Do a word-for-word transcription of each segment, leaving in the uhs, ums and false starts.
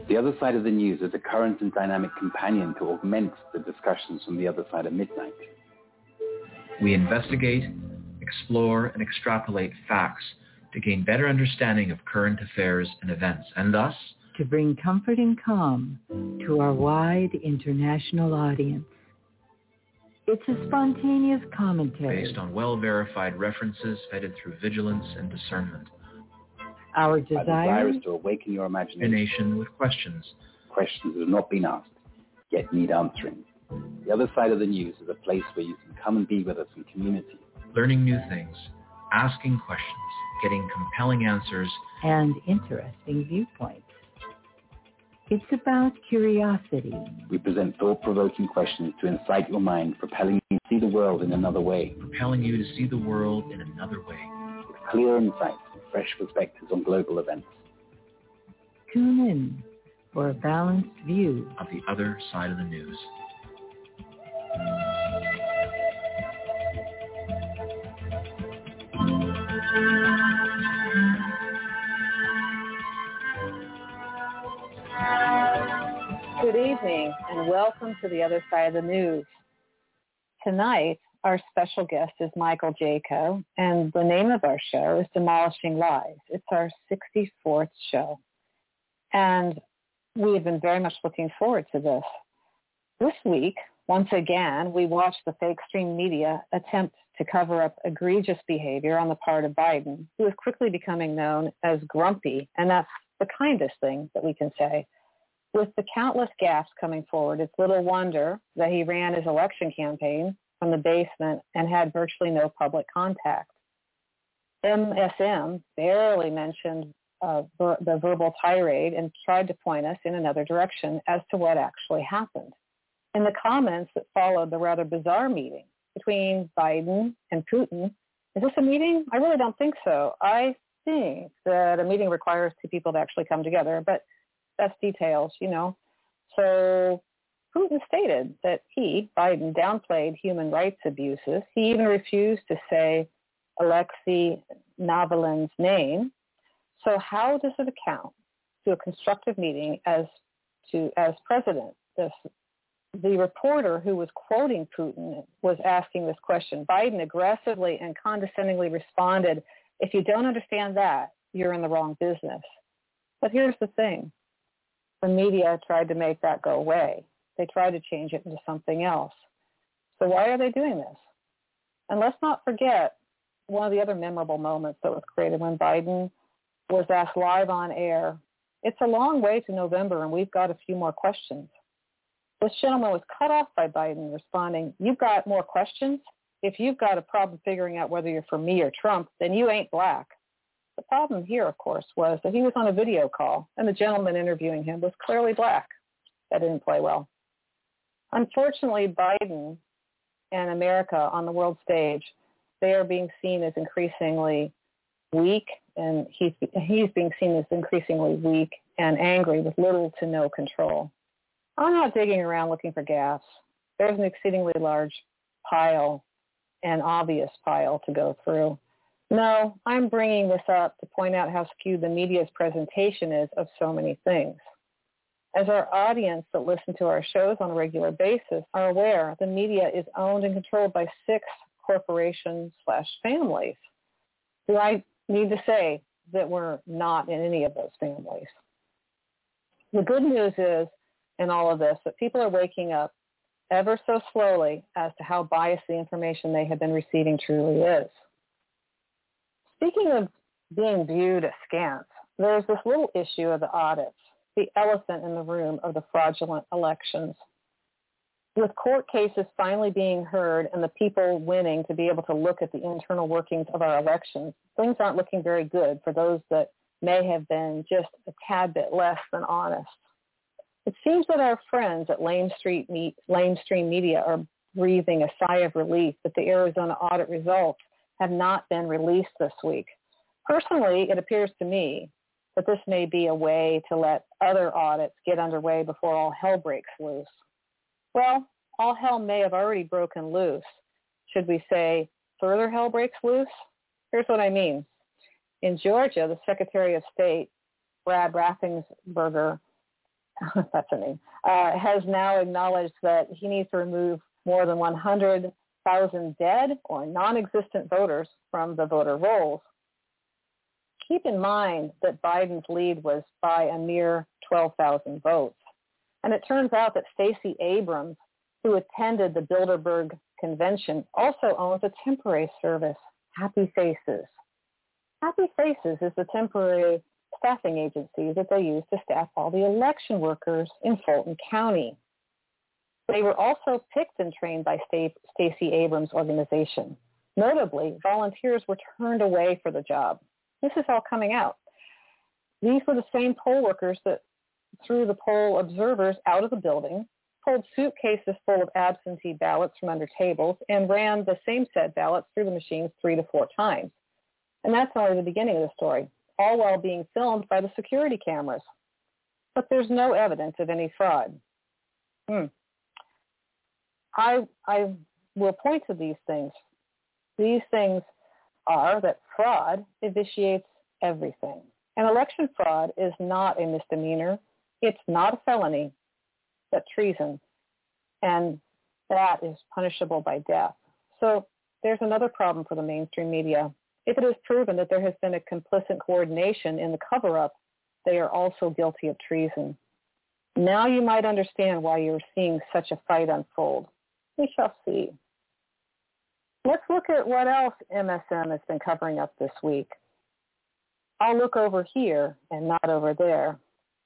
The Other Side of the News is a current and dynamic companion to augment the discussions from the other side of midnight. We investigate, explore, and extrapolate facts to gain better understanding of current affairs and events, and thus to bring comfort and calm to our wide international audience. It's a spontaneous commentary based on well-verified references vetted through vigilance and discernment. Our desire, desire is to awaken your imagination with questions. Questions that have not been asked, yet need answering. The Other Side of the News is a place where you can come and be with us in community. Learning new things, asking questions, getting compelling answers, and interesting viewpoints. It's about curiosity. We present thought-provoking questions to incite your mind, propelling you to see the world in another way. Propelling you to see the world in another way. With clear insights and fresh perspectives on global events. Tune in for a balanced view of the other side of the news. Good evening and welcome to The Other Side of the News. Tonight, our special guest is Michael Jaco, and the name of our show is Demolishing Lies. It's our sixty-fourth show, and we have been very much looking forward to this. This week, once again, we watched the fake stream media attempt to cover up egregious behavior on the part of Biden, who is quickly becoming known as grumpy, and that's the kindest thing that we can say. With the countless gaffes coming forward, it's little wonder that he ran his election campaign from the basement and had virtually no public contact. M S M barely mentioned uh, ver- the verbal tirade and tried to point us in another direction as to what actually happened. In the comments that followed the rather bizarre meeting between Biden and Putin, is this a meeting? I really don't think so. I think that a meeting requires two people to actually come together, but that's details, you know. So Putin stated that he, Biden, downplayed human rights abuses. He even refused to say Alexei Navalny's name. So how does it account to a constructive meeting as to as president? This, the reporter who was quoting Putin was asking this question. Biden aggressively and condescendingly responded, "If you don't understand that, you're in the wrong business." But here's the thing. The media tried to make that go away. They tried to change it into something else. So why are they doing this? And let's not forget one of the other memorable moments that was created when Biden was asked live on air, "It's a long way to November and we've got a few more questions." This gentleman was cut off by Biden responding, "You've got more questions? If you've got a problem figuring out whether you're for me or Trump, then you ain't black." The problem here, of course, was that he was on a video call, and the gentleman interviewing him was clearly black. That didn't play well. Unfortunately, Biden and America on the world stage, they are being seen as increasingly weak, and he's, he's being seen as increasingly weak and angry with little to no control. I'm not digging around looking for gaffes. There's an exceedingly large pile, an obvious pile to go through. No, I'm bringing this up to point out how skewed the media's presentation is of so many things. As our audience that listen to our shows on a regular basis are aware, the media is owned and controlled by six corporations slash families. Do I need to say that we're not in any of those families? The good news is, in all of this, that people are waking up ever so slowly as to how biased the information they have been receiving truly is. Speaking of being viewed askance, there's this little issue of the audits, the elephant in the room of the fraudulent elections. With court cases finally being heard and the people winning to be able to look at the internal workings of our elections, things aren't looking very good for those that may have been just a tad bit less than honest. It seems that our friends at Lamestream Media are breathing a sigh of relief that the Arizona audit results have not been released this week. Personally, it appears to me that this may be a way to let other audits get underway before all hell breaks loose. Well, all hell may have already broken loose. Should we say further hell breaks loose? Here's what I mean. In Georgia, the Secretary of State, Brad Raffensperger, that's a name, uh, has now acknowledged that he needs to remove more than one hundred thousand dead or non-existent voters from the voter rolls. Keep in mind that Biden's lead was by a mere twelve thousand votes. And it turns out that Stacey Abrams, who attended the Bilderberg convention, also owns a temporary service, Happy Faces. Happy Faces is the temporary staffing agency that they use to staff all the election workers in Fulton County. They were also picked and trained by Stacey Abrams' organization. Notably, volunteers were turned away for the job. This is all coming out. These were the same poll workers that threw the poll observers out of the building, pulled suitcases full of absentee ballots from under tables, and ran the same set ballots through the machines three to four times. And that's only the beginning of the story, all while being filmed by the security cameras. But there's no evidence of any fraud. Hmm. I, I will point to these things. These things are that fraud vitiates everything. And election fraud is not a misdemeanor. It's not a felony, but treason. And that is punishable by death. So there's another problem for the mainstream media. If it is proven that there has been a complicit coordination in the cover-up, they are also guilty of treason. Now you might understand why you're seeing such a fight unfold. We shall see. Let's look at what else M S M has been covering up this week. I'll look over here and not over there.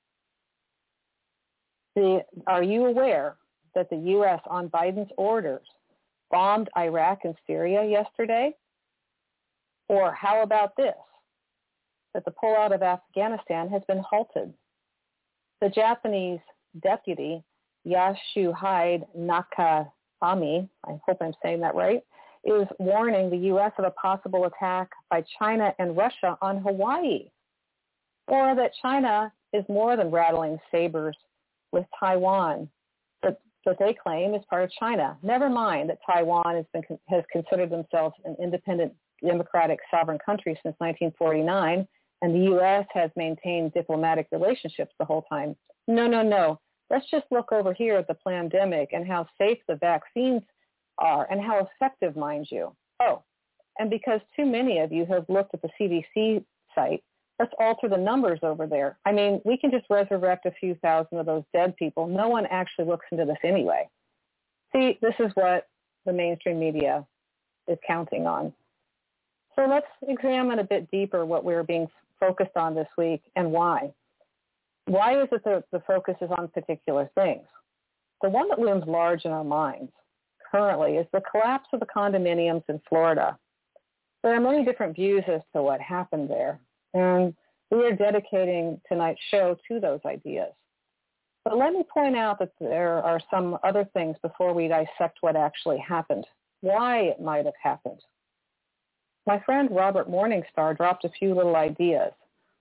The, are you aware that the U S, on Biden's orders, bombed Iraq and Syria yesterday? Or how about this, that the pullout of Afghanistan has been halted? The Japanese deputy, Yasuhide Nakami, I hope I'm saying that right, is warning the U S of a possible attack by China and Russia on Hawaii, or that China is more than rattling sabers with Taiwan that, that they claim is part of China. Never mind that Taiwan has, been, has considered themselves an independent democratic sovereign country since nineteen forty-nine, and the U S has maintained diplomatic relationships the whole time. No, no, no. Let's just look over here at the pandemic and how safe the vaccines are and how effective, mind you. Oh, and because too many of you have looked at the C D C site, let's alter the numbers over there. I mean, we can just resurrect a few thousand of those dead people. No one actually looks into this anyway. See, this is what the mainstream media is counting on. So let's examine a bit deeper what we're being focused on this week and why. Why is it that the focus is on particular things? The one that looms large in our minds currently is the collapse of the condominiums in Florida. There are many different views as to what happened there, and we are dedicating tonight's show to those ideas. But let me point out that there are some other things before we dissect what actually happened, why it might have happened. My friend Robert Morningstar dropped a few little ideas.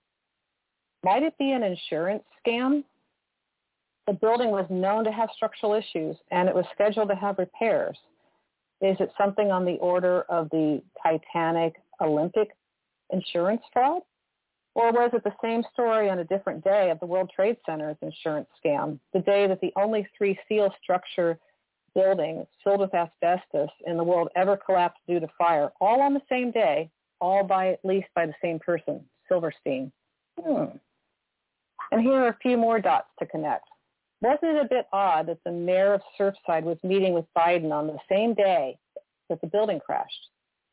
Might it be an insurance scam? The building was known to have structural issues, and it was scheduled to have repairs. Is it something on the order of the Titanic Olympic insurance fraud? Or was it the same story on a different day of the World Trade Center's insurance scam, the day that the only three steel structure buildings filled with asbestos in the world ever collapsed due to fire, all on the same day, all by at least by the same person, Silverstein? Hmm. And here are a few more dots to connect. Wasn't it a bit odd that the mayor of Surfside was meeting with Biden on the same day that the building crashed?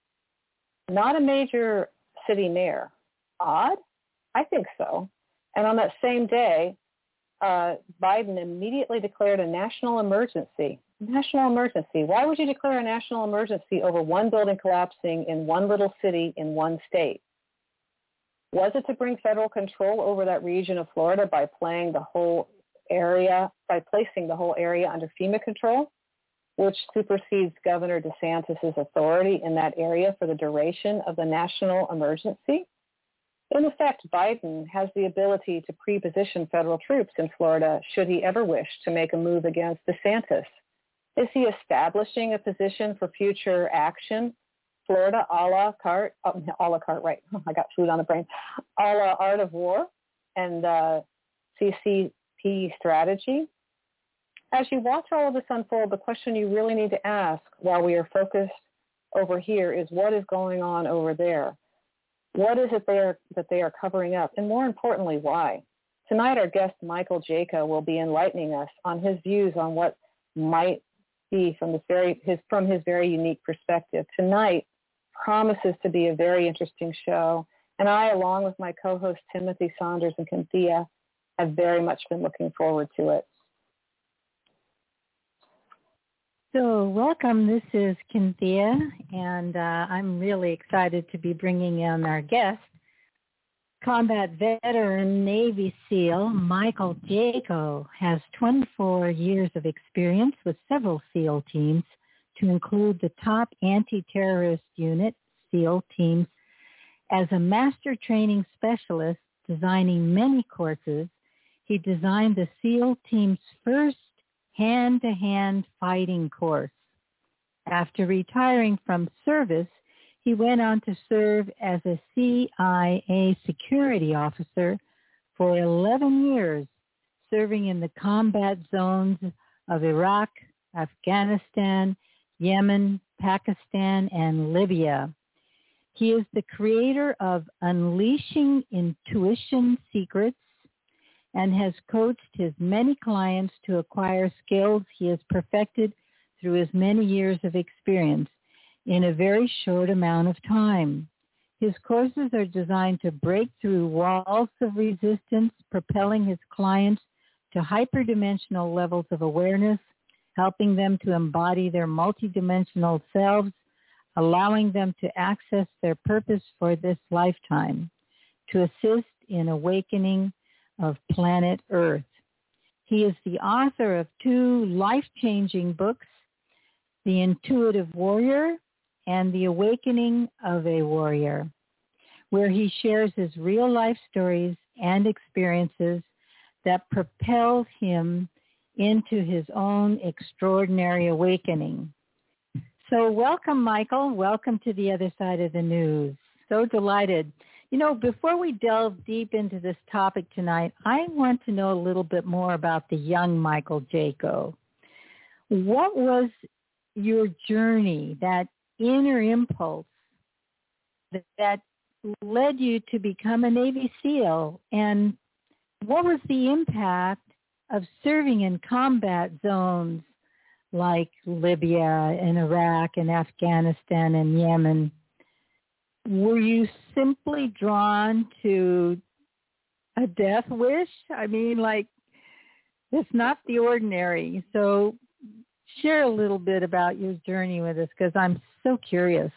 Not a major city mayor. Odd? I think so. And on that same day, uh, Biden immediately declared a national emergency. National emergency. Why would you declare a national emergency over one building collapsing in one little city in one state? Was it to bring federal control over that region of Florida by playing the whole area, by placing the whole area under FEMA control, which supersedes Governor DeSantis' authority in that area for the duration of the national emergency? In effect, Biden has the ability to pre-position federal troops in Florida should he ever wish to make a move against DeSantis. Is he establishing a position for future action? Florida a la carte, oh, a la carte, right. I got food on the brain. A la Art of War and uh, C C P strategy. As you watch all of this unfold, the question you really need to ask while we are focused over here is what is going on over there? What is it they are, that they are covering up? And more importantly, why? Tonight, our guest, Michael Jaco, will be enlightening us on his views on what might be from, this very, his, from his very unique perspective. Tonight promises to be a very interesting show, and I, along with my co-hosts Timothy Saunders and Cynthia, have very much been looking forward to it. So welcome, this is Cynthia, and uh, I'm really excited to be bringing in our guest, combat veteran Navy SEAL Michael Jaco. Has twenty-four years of experience with several SEAL teams, to include the top anti-terrorist unit, SEAL teams. As a master training specialist designing many courses, he designed the SEAL team's first hand-to-hand fighting course. After retiring from service, he went on to serve as a C I A security officer for eleven years, serving in the combat zones of Iraq, Afghanistan, Yemen, Pakistan, and Libya. He is the creator of Unleashing Intuition Secrets and has coached his many clients to acquire skills he has perfected through his many years of experience in a very short amount of time. His courses are designed to break through walls of resistance, propelling his clients to hyperdimensional levels of awareness, helping them to embody their multidimensional selves, allowing them to access their purpose for this lifetime, to assist in awakening of planet Earth. He is the author of two life-changing books, The Intuitive Warrior and The Awakening of a Warrior, where he shares his real-life stories and experiences that propelled him into his own extraordinary awakening. So welcome, Michael. Welcome to the other side of the news. So delighted. You know, before we delve deep into this topic tonight, I want to know a little bit more about the young Michael Jaco. What was your journey, that inner impulse that, that led you to become a Navy SEAL? And what was the impact of serving in combat zones like Libya and Iraq and Afghanistan and Yemen? Were you simply drawn to a death wish? I mean, like, it's not the ordinary. So share a little bit about your journey with us, because I'm so curious.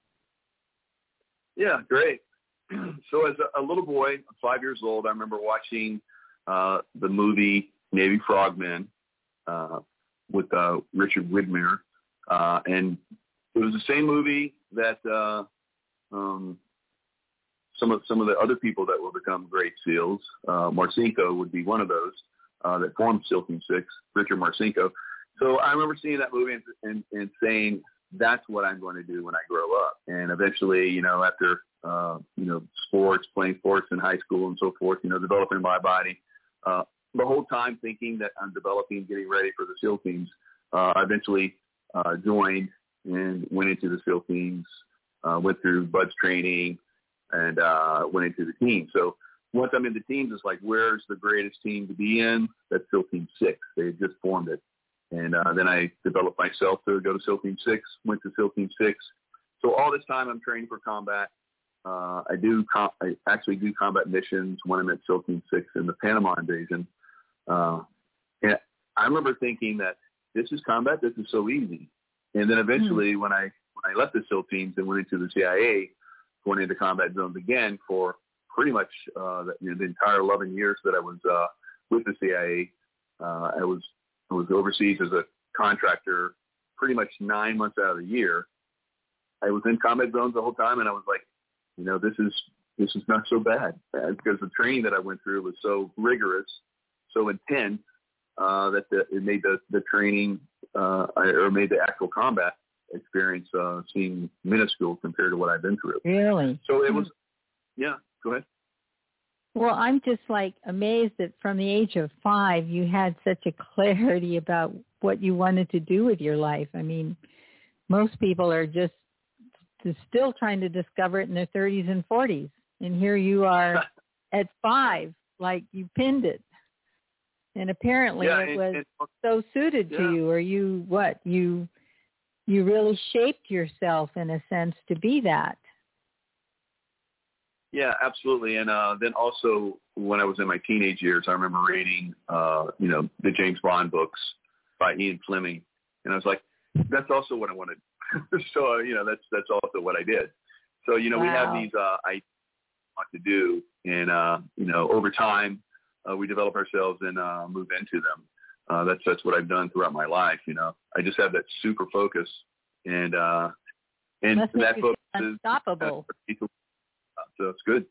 Yeah, great. So as a, a little boy, five years old, I remember watching uh, the movie Navy Frogmen uh, with uh, Richard Widmer. Uh, and it was the same movie that uh, um, some of some of the other people that will become great SEALs, uh, Marcinko would be one of those uh, that formed SEAL Team six, Richard Marcinko. So I remember seeing that movie and, and, and saying, that's what I'm going to do when I grow up. And eventually, you know, after, uh, you know, sports, playing sports in high school and so forth, you know, developing my body, uh, the whole time thinking that I'm developing, getting ready for the SEAL teams, uh, I eventually uh, joined and went into the SEAL teams, uh, went through B U D S training, and uh, went into the team. So once I'm in the teams, it's like, where's the greatest team to be in? That's SEAL Team six. They had just formed it. And uh, then I developed myself to go to SEAL Team six, went to SEAL Team six. So all this time I'm training for combat. Uh, I do com- I actually do combat missions when I'm at SEAL Team six in the Panama invasion. Uh, and I remember thinking that this is combat, this is so easy. And then eventually mm. when I when I left the SEAL teams and went into the C I A, going into combat zones again for pretty much uh, the, you know, the entire eleven years that I was uh, with the C I A, uh, I was I was overseas as a contractor pretty much nine months out of the year. I was in combat zones the whole time, and I was like, you know, this is this is not so bad, because the training that I went through was so rigorous, so intense, uh, that the, it made the, the training uh, or made the actual combat experience uh, seem minuscule compared to what I've been through. Really? So it was, yeah, go ahead. Well, I'm just like amazed that from the age of five, you had such a clarity about what you wanted to do with your life. I mean, most people are just still trying to discover it in their thirties and forties. And here you are at five, like you pinned it. And apparently yeah, it and, was and, so suited yeah. to you, or you, what, you you really shaped yourself in a sense to be that. Yeah, absolutely. And uh, then also when I was in my teenage years, I remember reading, uh, you know, the James Bond books by Ian Fleming. And I was like, that's also what I wanted. so, uh, you know, that's that's also what I did. So, you know, wow. we have these uh, I want to do. And, uh, you know, over time, uh, we develop ourselves and uh, move into them. Uh, that's that's what I've done throughout my life. You know, I just have that super focus. And, uh, and Must that make focus you unstoppable. is so it's good.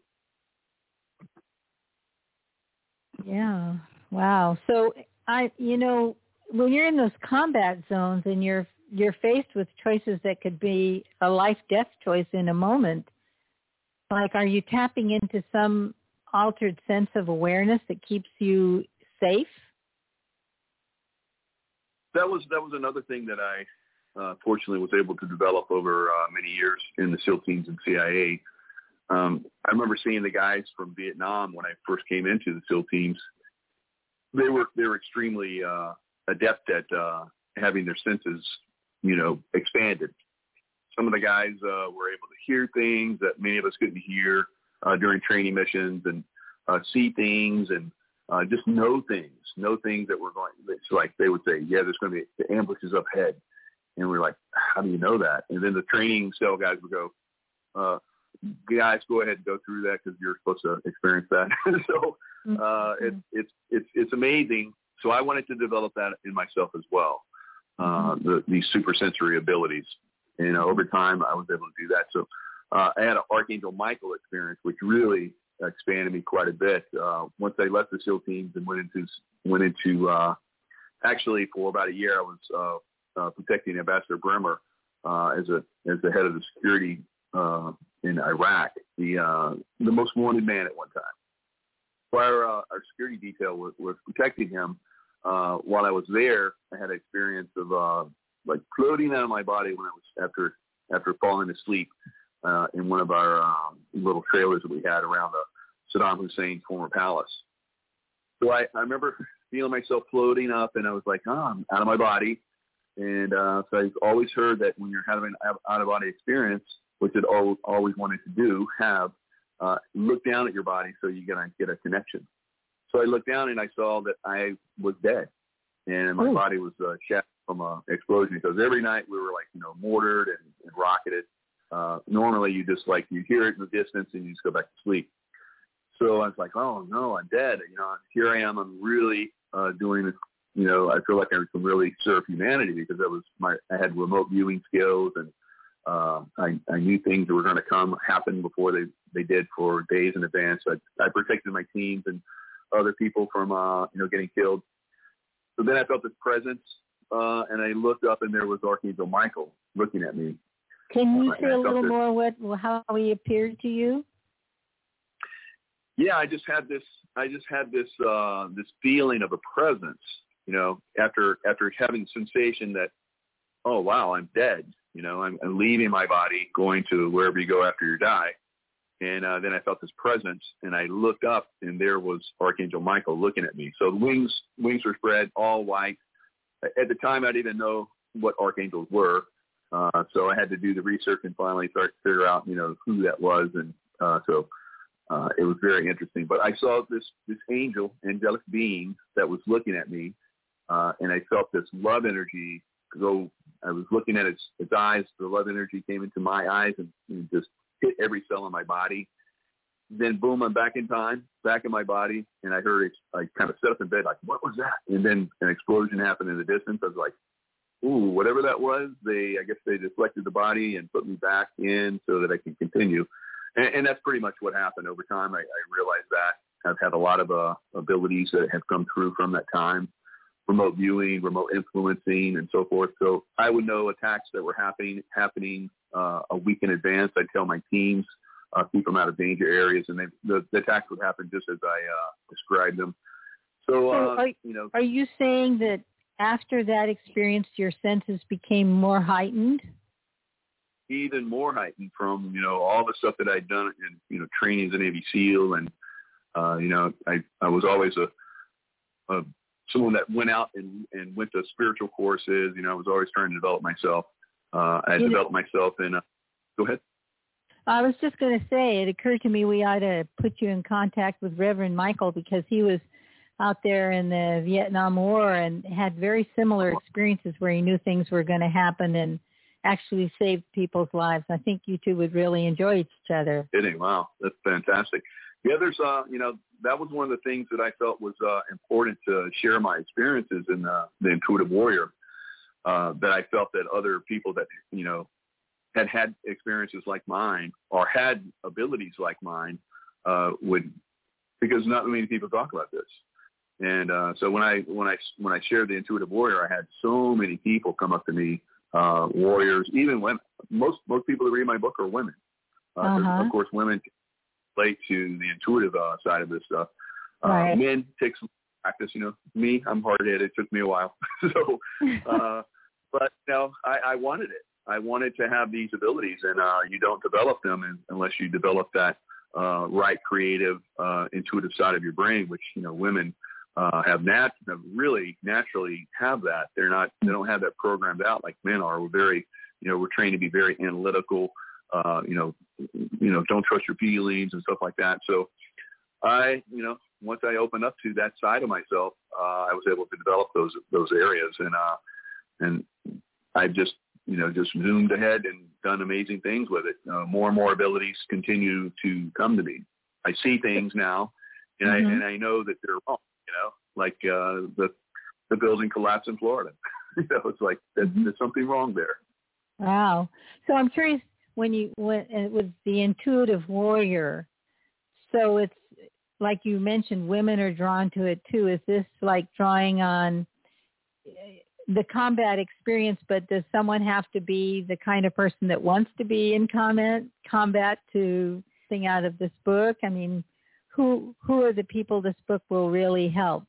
Yeah. Wow. So I, you know, when you're in those combat zones and you're you're faced with choices that could be a life-death choice in a moment, like, are you tapping into some altered sense of awareness that keeps you safe? That was that was another thing that I uh, fortunately was able to develop over uh, many years in the SEAL teams and C I A. Um, I remember seeing the guys from Vietnam when I first came into the SEAL teams. They were they were extremely uh, adept at uh, having their senses, you know, expanded. Some of the guys uh, were able to hear things that many of us couldn't hear uh, during training missions, and uh, see things and uh, just know things, know things that were going. It's like they would say, "Yeah, there's going to be the ambushes up ahead," and we're like, "How do you know that?" And then the training cell guys would go, uh, guys, go ahead and go through that because you're supposed to experience that. so uh, it, it's it's it's amazing. So I wanted to develop that in myself as well, uh, the, these super sensory abilities. And uh, over time, I was able to do that. So uh, I had an Archangel Michael experience, which really expanded me quite a bit. Uh, once I left the SEAL teams and went into went into uh, actually for about a year, I was uh, uh, protecting Ambassador Bremer uh, as a as the head of the security Uh, in Iraq, the uh, the most wanted man at one time. So our, uh, our security detail was, was protecting him. Uh, while I was there, I had an experience of uh, like floating out of my body when I was after after falling asleep uh, in one of our um, little trailers that we had around the Saddam Hussein's former palace. So I, I remember feeling myself floating up, and I was like, oh, I'm out of my body. And uh, so I've always heard that when you're having an out-of-body experience, which I'd always wanted to do, have, uh, look down at your body so you get, get a connection. So I looked down and I saw that I was dead, and my Ooh. body was uh, shattered from an explosion. Because every night we were like, you know, mortared and, and rocketed. Uh, normally you just like, you hear it in the distance and you just go back to sleep. So I was like, oh no, I'm dead. You know, here I am. I'm really uh, doing this. You know, I feel like I can really serve humanity because I was my, I had remote viewing skills, and Uh, I, I knew things that were going to come happen before they, they did for days in advance. I, I protected my teams and other people from, uh, you know, getting killed. So then I felt this presence, uh, and I looked up, and there was Archangel Michael looking at me. Can you uh, say a little more what how he appeared to you? Yeah, I just had this. I just had this uh, this feeling of a presence. You know, after after having the sensation that, oh wow, I'm dead. You know, I'm, I'm leaving my body, going to wherever you go after you die. And uh, then I felt this presence, and I looked up, and there was Archangel Michael looking at me. So the wings, wings were spread, all white. At the time, I didn't even know what archangels were. Uh, so I had to do the research and finally start to figure out, you know, who that was. And uh, so uh, it was very interesting. But I saw this, this angel, angelic being that was looking at me, uh, and I felt this love energy go. I was looking at its, its eyes. The love energy came into my eyes and, and just hit every cell in my body. Then, boom, I'm back in time, back in my body, and I heard it. I kind of sat up in bed like, what was that? And then an explosion happened in the distance. I was like, ooh, whatever that was, they, I guess they deflected the body and put me back in so that I can continue. And, and that's pretty much what happened. Over time, I, I realized that. I've had a lot of uh, abilities that have come through from that time. Remote viewing, remote influencing, and so forth. So I would know attacks that were happening happening uh, a week in advance. I'd tell my teams uh, keep them out of danger areas, and they, the, the attacks would happen just as I uh, described them. So, uh, so are, you know, are you saying that after that experience, your senses became more heightened? Even more heightened from, you know, all the stuff that I'd done in, you know, training as a Navy SEAL. And, uh, you know, I, I was always a, a someone that went out and, and went to spiritual courses. You know, I was always trying to develop myself. Uh, I you developed know, myself in, a, go ahead. I was just going to say, it occurred to me we ought to put you in contact with Reverend Michael, because he was out there in the Vietnam War and had very similar experiences where he knew things were going to happen and actually saved people's lives. I think you two would really enjoy each other. Kidding. Wow. That's fantastic. Yeah, there's, uh, you know, that was one of the things that I felt was uh, important to share my experiences in uh, the Intuitive Warrior, uh, that I felt that other people that, you know, had had experiences like mine or had abilities like mine uh, would, because not many people talk about this. And uh, so when I when I when I shared the Intuitive Warrior, I had so many people come up to me, uh, warriors, even women. Most most people that read my book are women. Uh, uh-huh. Of course, women relate to the intuitive uh, side of this stuff. Uh, right. Men take some practice. You know, me, I'm hard-headed. It took me a while. so, uh, but you know, I, I wanted it. I wanted to have these abilities, and uh, you don't develop them in, unless you develop that uh, right creative, uh, intuitive side of your brain, which, you know, women uh, have nat have really naturally have that. They're not, they don't have that programmed out like men are. We're very, you know, we're trained to be very analytical. Uh, you know, you know, don't trust your feelings and stuff like that. So, I, you know, once I opened up to that side of myself, uh, I was able to develop those those areas, and uh, and I've just, you know, just zoomed ahead and done amazing things with it. Uh, more and more abilities continue to come to me. I see things now, and mm-hmm. I and I know that they're wrong. You know, like uh, the the building collapse in Florida. you know, it's like there's, mm-hmm. there's something wrong there. Wow. So I'm curious, when you went with the Intuitive Warrior, so it's like you mentioned, women are drawn to it too. Is this like drawing on the combat experience, but does someone have to be the kind of person that wants to be in combat combat to sing out of this book? I mean, who who are the people this book will really help?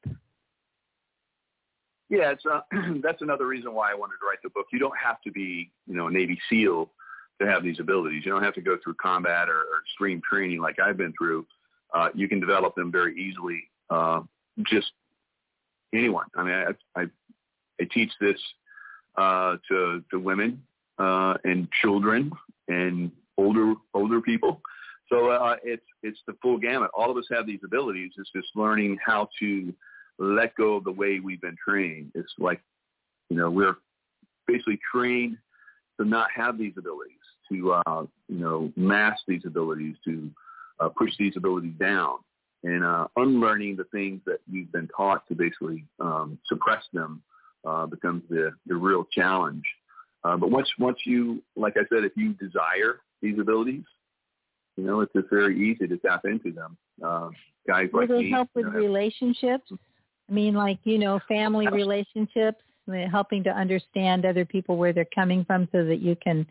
Yeah, it's uh, that's another reason why I wanted to write the book. You don't have to be, you know, a Navy SEAL to have these abilities. You don't have to go through combat or, or extreme training like I've been through. Uh, you can develop them very easily. Uh, just anyone. I mean, I, I, I teach this uh, to to women uh, and children and older older people. So uh, it's it's the full gamut. All of us have these abilities. It's just learning how to let go of the way we've been trained. It's like, you know, we're basically trained to not have these abilities, to, uh, you know, mask these abilities, to uh, push these abilities down, and uh, unlearning the things that we've been taught to basically um, suppress them uh, becomes the, the real challenge. Uh, but once once you, like I said, if you desire these abilities, you know, it's just very easy to tap into them. Uh, guys Will like they me, help with you know, relationships? I mean, like, you know, family relationships, helping to understand other people, where they're coming from, so that you can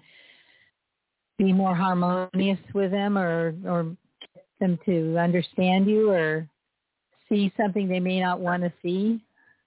be more harmonious with them, or or get them to understand you, or see something they may not want to see.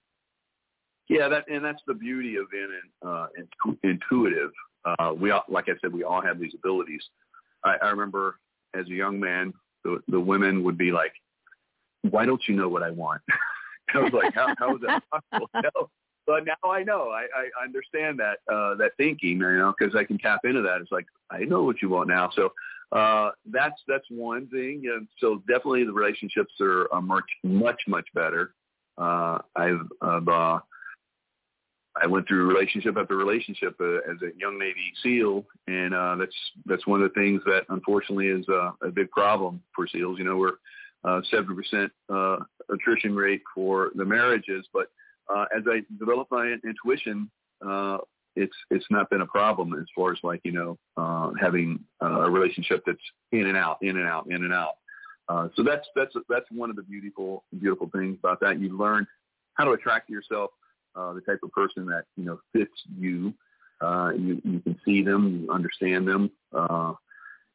Yeah, that and that's the beauty of being uh, intuitive. Uh, we all, like I said, we all have these abilities. I, I remember as a young man, the, the women would be like, "Why don't you know what I want?" I was like, "How, how is that possible?" No. But now I know. I, I understand that uh, that thinking, you know, because I can tap into that. It's like, I know what you want now. So uh, that's that's one thing. You know, so definitely the relationships are, are much much much better. Uh, I've, I've uh, I went through relationship after relationship uh, as a young Navy SEAL, and uh, that's that's one of the things that unfortunately is uh, a big problem for SEALs. You know, we're uh, seventy percent uh, attrition rate for the marriages, but uh, as I developed my intuition, uh, it's it's not been a problem as far as like, you know, uh, having uh, a relationship that's in and out, in and out, in and out. Uh, so that's that's that's one of the beautiful beautiful things about that. You learn how to attract to yourself uh, the type of person that, you know, fits you. Uh, you you can see them, you understand them, uh,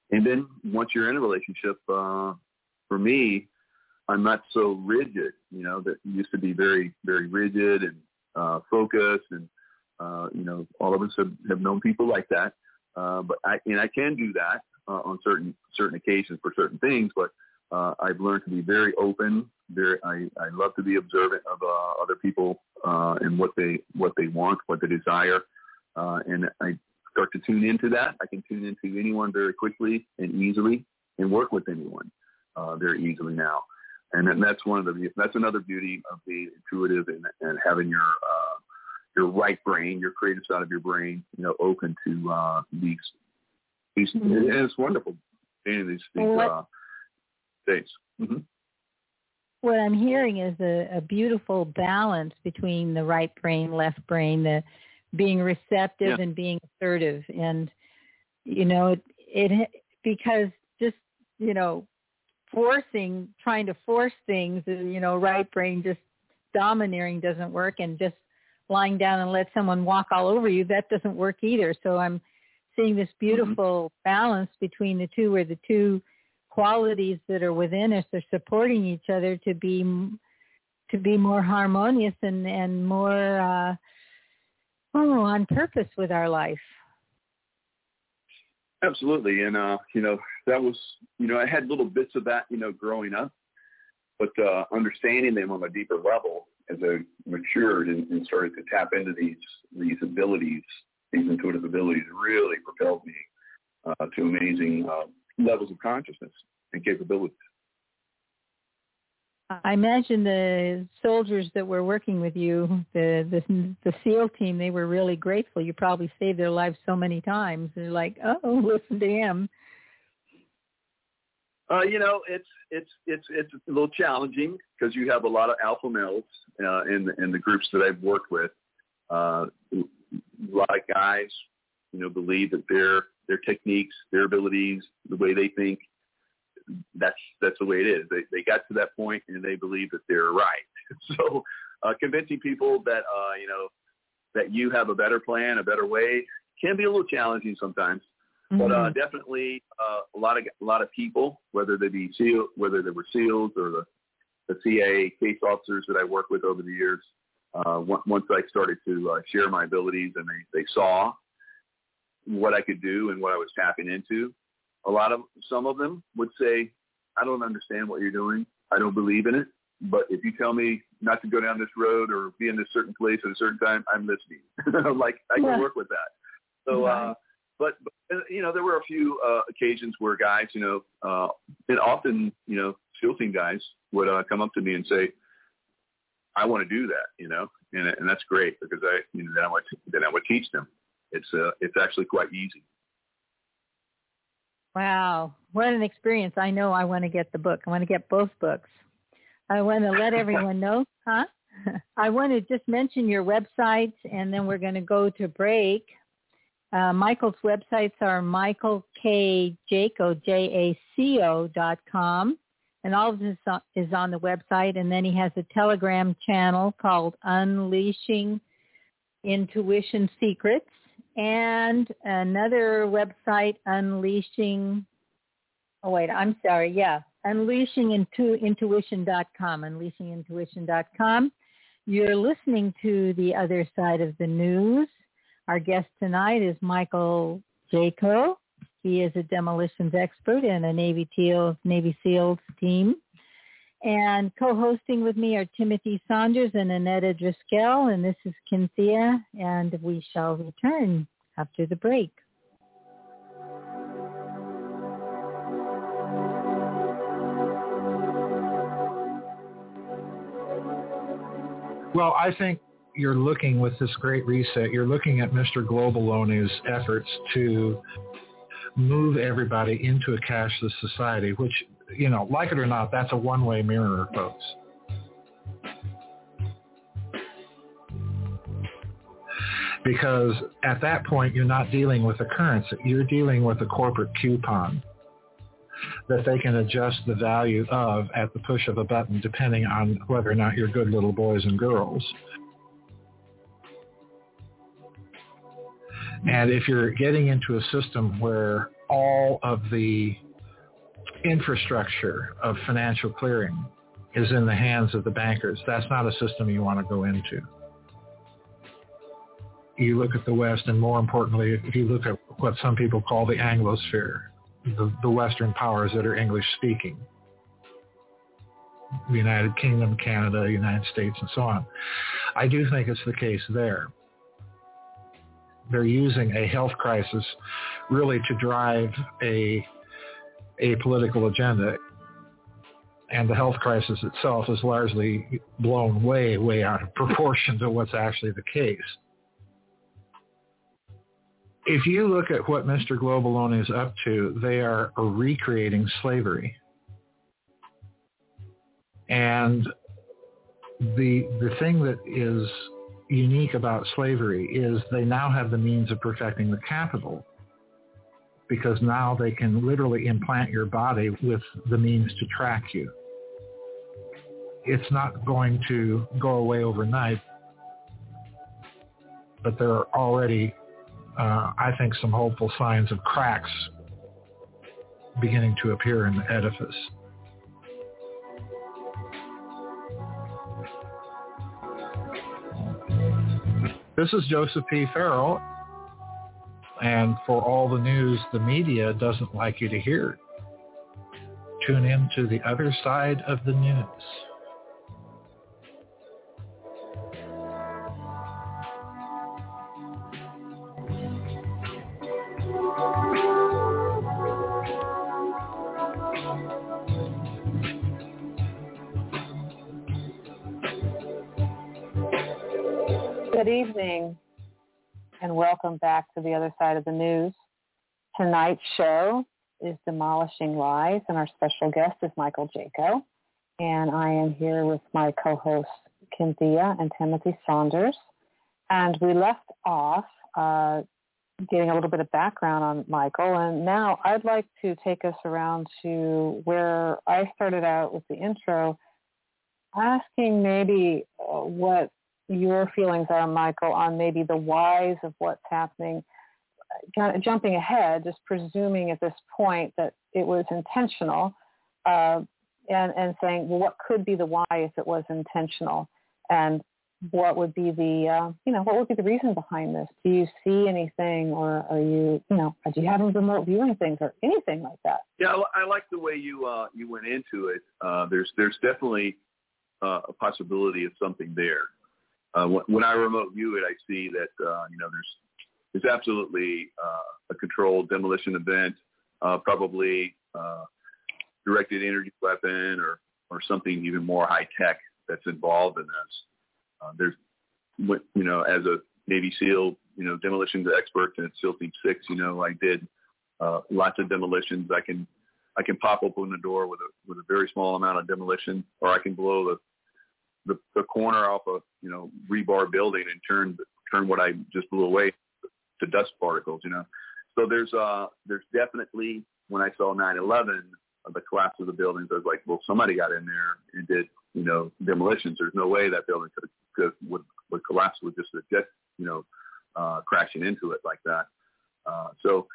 and then once you're in a relationship, uh, for me, I'm not so rigid, you know, that used to be very, very rigid and uh, focused. And, uh, you know, all of us have, have known people like that. Uh, but I, and I can do that uh, on certain, certain occasions for certain things, but uh, I've learned to be very open. Very, I, I love to be observant of uh, other people uh, and what they, what they want, what they desire. Uh, and I start to tune into that. I can tune into anyone very quickly and easily and work with anyone uh, very easily now. And then that's one of the, that's another beauty of being intuitive and, and having your, uh, your right brain, your creative side of your brain, you know, open to uh, these, these, mm-hmm. and it's wonderful in these, these what, uh, days. Mm-hmm. What I'm hearing is a, a beautiful balance between the right brain, left brain, the being receptive yeah. and being assertive. And, you know, it, it, because just, you know, forcing, trying to force things, you know, right brain just domineering doesn't work, and just lying down and let someone walk all over you, that doesn't work either. So I'm seeing this beautiful mm-hmm. balance between the two, where the two qualities that are within us are supporting each other to be to be more harmonious and, and more uh, oh, on purpose with our life. Absolutely. And, uh, you know, that was, you know, I had little bits of that, you know, growing up, but uh, understanding them on a deeper level as I matured and, and started to tap into these, these abilities, these intuitive abilities really propelled me uh, to amazing uh, levels of consciousness and capabilities. I imagine the soldiers that were working with you, the, the the SEAL team, they were really grateful. You probably saved their lives so many times. They're like, oh, listen to him. Uh, you know, it's it's it's it's a little challenging because you have a lot of alpha males uh, in the, in the groups that I've worked with. Uh, a lot of guys, you know, believe that their their techniques, their abilities, the way they think, that's that's the way it is. They they got to that point and they believe that they're right. So uh, convincing people that uh, you know that you have a better plan, a better way, can be a little challenging sometimes. Mm-hmm. But uh, definitely uh, a lot of a lot of people, whether they be SEAL, whether they were SEALs or the the C I A case officers that I worked with over the years, uh, once I started to uh, share my abilities and they, they saw what I could do and what I was tapping into, a lot of, some of them would say, I don't understand what you're doing. I don't believe in it. But if you tell me not to go down this road or be in this certain place at a certain time, I'm listening. Like, I can yeah. work with that. So, right. uh, but, but, you know, there were a few uh, occasions where guys, you know, uh, and often, you know, SEAL team guys would uh, come up to me and say, I want to do that, you know, and, and that's great because I, you know, then I would, then I would teach them. It's, uh, it's actually quite easy. Wow. What an experience. I know I want to get the book. I want to get both books. I want to let everyone know, huh? I want to just mention your websites, and then we're going to go to break. Uh, Michael's websites are Michael K. Jaco, J A C O dot com, and all of this is on the website. And then he has a Telegram channel called Unleashing Intuition Secrets, and another website, Unleashing, oh wait, I'm sorry, yeah, unleashing intuition dot com, unleashing intuition dot com. You're listening to The Other Side of the News. Our guest tonight is Michael Jaco. He is a demolitions expert in a Navy SEALs, Navy SEALs team. And co-hosting with me are Timothy Saunders and Annetta Driscoll, and this is Cynthia, and we shall return after the break. Well, I think you're looking with this great reset, you're looking at Mister Globaloney's efforts to move everybody into a cashless society, which, you know, like it or not, that's a one-way mirror, folks. Because at that point, you're not dealing with a currency. You're dealing with a corporate coupon that they can adjust the value of at the push of a button, depending on whether or not you're good little boys and girls. And if you're getting into a system where all of the infrastructure of financial clearing is in the hands of the bankers. That's not a system you want to go into. You look at the West, and more importantly, if you look at what some people call the Anglosphere, the, the Western powers that are English-speaking, the United Kingdom, Canada, United States, and so on, I do think it's the case there. They're using a health crisis really to drive a, a political agenda. And the health crisis itself is largely blown way, way out of proportion to what's actually the case. If you look at what Mister Globalone is up to, they are recreating slavery. And the the thing that is unique about slavery is they now have the means of perfecting the capital, because now they can literally implant your body with the means to track you. It's not going to go away overnight, but there are already, uh, I think, some hopeful signs of cracks beginning to appear in the edifice. This is Joseph P. Farrell, and for all the news the media doesn't like you to hear, tune in to the other side of the news. Good evening, and welcome back to the other side of the news. Tonight's show is Demolishing Lies, and our special guest is Michael Jaco. And I am here with my co-hosts, Cynthia and Timothy Saunders. And we left off uh, getting a little bit of background on Michael, and now I'd like to take us around to where I started out with the intro, asking maybe uh, what your feelings are, Michael, on maybe the whys of what's happening, kind of jumping ahead, just presuming at this point that it was intentional, uh, and, and saying, well, what could be the why if it was intentional, and what would be the, uh, you know, what would be the reason behind this? Do you see anything, or are you, you know, do you have any remote viewing things or anything like that? Yeah, I like the way you uh, you went into it. Uh, there's there's definitely uh, a possibility of something there. Uh, when I remote view it, I see that, uh, you know, there's there's absolutely uh, a controlled demolition event, uh, probably uh, directed energy weapon or, or something even more high tech that's involved in this. Uh, there's, you know, as a Navy SEAL, you know, demolitions expert and at SEAL Team Six, you know, I did uh, lots of demolitions. I can I can pop open the door with a with a very small amount of demolition, or I can blow the The, the corner off a you know rebar building and turn turn what I just blew away to dust particles. You know, so there's uh there's definitely, when I saw nine eleven, uh, the collapse of the buildings, I was like, well, somebody got in there and did you know demolitions. There's no way that building could could would, would collapse with just a jet you know uh, crashing into it like that. Uh, so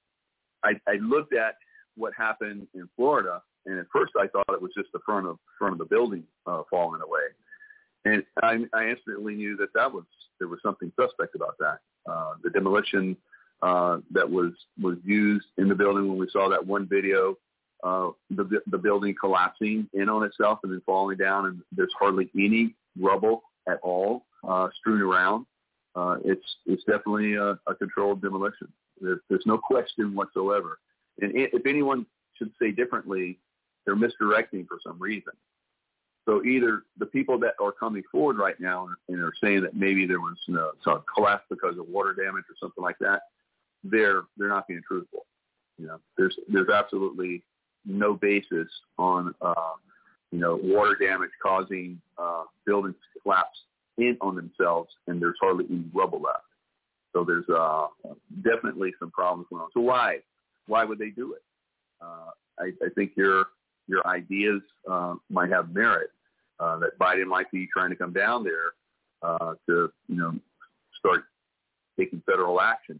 I, I looked at what happened in Florida. And at first, I thought it was just the front of front of the building uh, falling away, and I, I instantly knew that that was there was something suspect about that. Uh, the demolition uh, that was was used in the building, when we saw that one video, uh, the the building collapsing in on itself and then falling down, and there's hardly any rubble at all uh, strewn around. Uh, it's it's definitely a, a controlled demolition. There's, there's no question whatsoever. And if anyone should say differently, they're misdirecting for some reason. So either the people that are coming forward right now and are saying that maybe there was you know, some collapse because of water damage or something like that, they're they're not being truthful. You know, there's there's absolutely no basis on uh, you know water damage causing uh, buildings to collapse in on themselves, and there's hardly any rubble left. So there's uh, definitely some problems going on. So why why would they do it? Uh, I, I think your your ideas uh, might have merit. Uh, that Biden might be trying to come down there uh, to you know start taking federal action.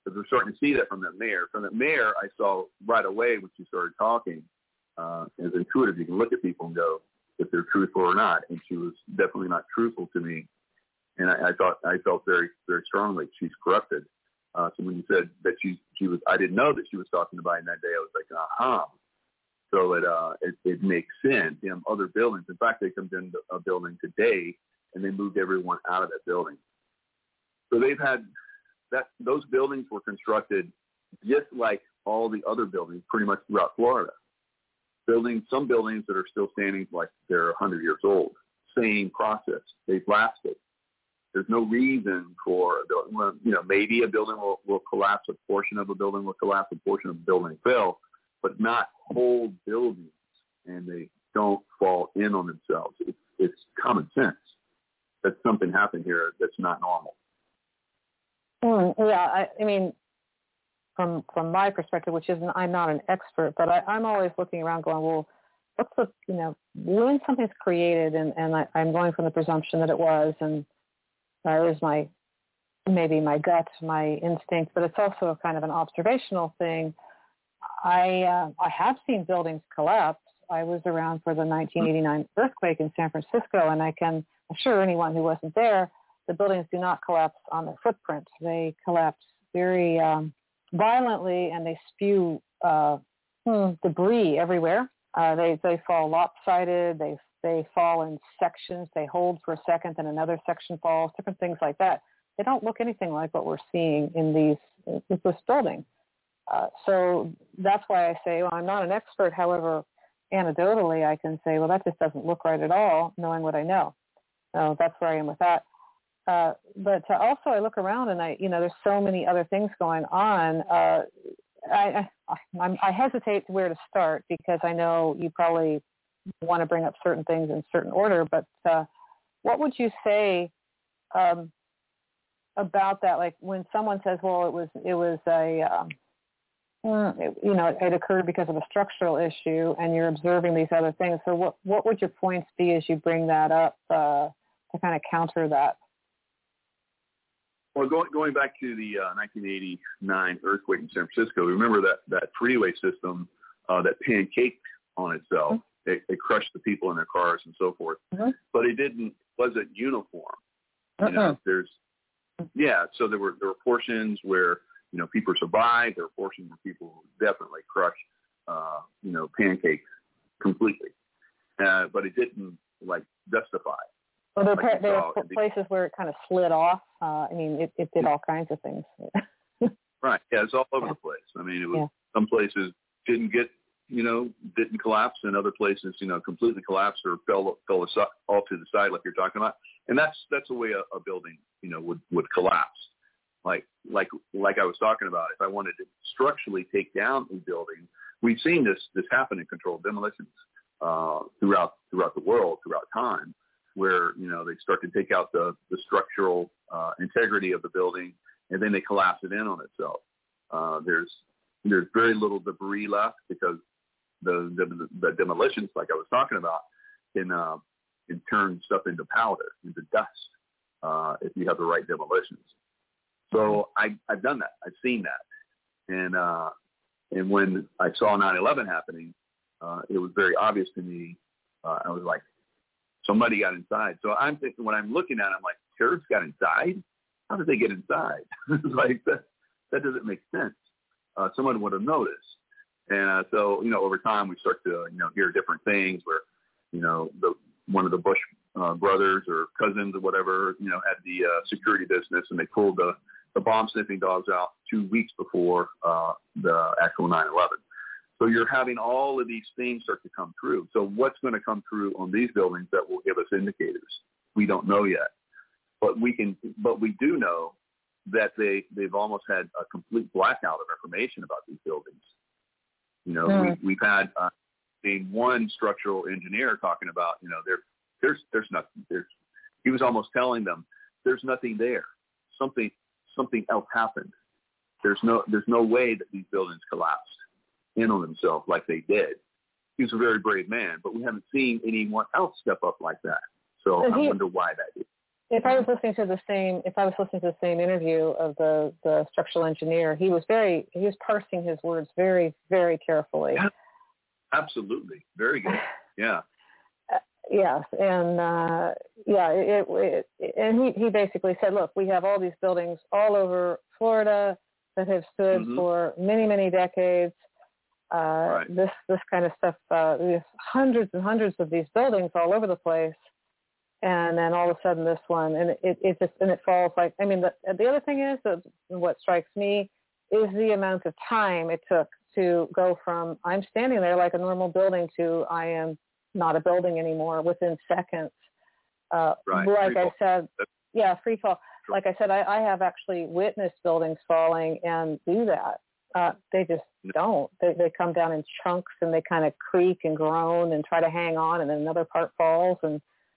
because we're starting to see that from the mayor. From the mayor, I saw right away when she started talking, uh, as intuitive, you can look at people and go if they're truthful or not. And she was definitely not truthful to me. And I, I thought I felt very, very strongly she's corrupted. Uh, so when you said that she, she was, I didn't know that she was talking to Biden that day. I was like, aha. So it, uh, it, it makes sense. You know, other buildings. In fact, they come into a building today and they moved everyone out of that building. So they've had that. Those buildings were constructed just like all the other buildings, pretty much throughout Florida. Buildings, some buildings that are still standing like they're one hundred years old. Same process. They've lasted. There's no reason for a building. Well, you know, maybe a building will, will collapse. A portion of a building will collapse. A portion of the building fell, but not whole buildings, and they don't fall in on themselves. It's, it's common sense that something happened here that's not normal. Mm, yeah, I, I mean, from from my perspective, which isn't, I'm not an expert, but I, I'm always looking around going, well, what's the, you know, when something's created, and, and I, I'm going from the presumption that it was, and that is my, maybe my gut, my instinct, but it's also kind of an observational thing. I uh, I have seen buildings collapse. I was around for the nineteen eighty-nine earthquake in San Francisco, and I can assure anyone who wasn't there, the buildings do not collapse on their footprint. They collapse very um, violently, and they spew uh, hmm, debris everywhere. Uh, they they fall lopsided. They they fall in sections. They hold for a second, and another section falls. Different things like that. They don't look anything like what we're seeing in these with this building. Uh, so that's why I say, well, I'm not an expert. However, anecdotally, I can say, well, that just doesn't look right at all, knowing what I know. So that's where I am with that. Uh, but uh, also, I look around and I, you know, there's so many other things going on. Uh, I, I, I'm, I hesitate where to start because I know you probably want to bring up certain things in certain order. But uh, what would you say um, about that? Like when someone says, well, it was it was a um, It, you know, it, it occurred because of a structural issue, and you're observing these other things. So what, what would your points be as you bring that up uh, to kind of counter that? Well, going, going back to the uh, nineteen eighty-nine earthquake in San Francisco, remember that, that freeway system uh, that pancaked on itself. Mm-hmm. It, it crushed the people in their cars and so forth. Mm-hmm. But it didn't, wasn't uniform. Mm-hmm. You know, there's, yeah, so there were there were portions where, you know, people survived. There were portions where people definitely crushed, uh, you know, pancakes completely. Uh, but it didn't, like, justify. Well, there, like there were places where it kind of slid off. Uh, I mean, it, it did all kinds of things. Right. Yeah, it's all over yeah. the place. I mean, it was, yeah. some places didn't get, you know, didn't collapse, and other places, you know, completely collapsed or fell fell aside, off to the side like you're talking about. And that's that's the way a, a building, you know, would, would collapse. Like like like I was talking about, if I wanted to structurally take down a building, we've seen this this happen in controlled demolitions uh, throughout throughout the world, throughout time, where, you know, they start to take out the, the structural uh, integrity of the building, and then they collapse it in on itself. Uh, there's there's very little debris left because the the, the demolitions, like I was talking about, can uh, can turn stuff into powder, into dust, uh, if you have the right demolitions. So I, I've done that. I've seen that. And uh, and when I saw nine eleven happening, uh, it was very obvious to me. Uh, I was like, somebody got inside. So I'm thinking, when I'm looking at it, I'm like, terrorists got inside? How did they get inside? Like, that, that doesn't make sense. Uh, someone would have noticed. And uh, so, you know, over time, we start to, you know, hear different things where, you know, the one of the Bush uh, brothers or cousins or whatever, you know, had the uh, security business, and they pulled the, the bomb sniffing dogs out two weeks before uh, the actual nine eleven. So you're having all of these things start to come through. So what's going to come through on these buildings that will give us indicators? We don't know yet, but we can. But we do know that they they've almost had a complete blackout of information about these buildings. You know, mm. we, we've had uh, the one structural engineer talking about, you know, there there's there's nothing. There's he was almost telling them there's nothing there. Something something else happened. There's no there's no way that these buildings collapsed in on themselves like they did. He was a very brave man, but we haven't seen anyone else step up like that. So I he, wonder why that is. if I was listening to the same, if I was listening to the same interview of the, the structural engineer, he was very, he was parsing his words very, very carefully. Yeah, absolutely. Very good. Yeah. Uh, yes. And, uh, yeah, it, it, it, and he, he basically said, look, we have all these buildings all over Florida that have stood mm-hmm. for many, many decades. Uh, right. This, this kind of stuff, uh, there's hundreds and hundreds of these buildings all over the place. And then all of a sudden this one, and it, it just, and it falls like, I mean, the, the other thing is that what strikes me is the amount of time it took to go from I'm standing there like a normal building to I am not a building anymore within seconds. Uh, right. Like free I fall. said, yeah, free fall. Sure. Like I said, I, I have actually witnessed buildings falling and do that. Uh, they just don't. They, they come down in chunks and they kind of creak and groan and try to hang on, and then another part falls and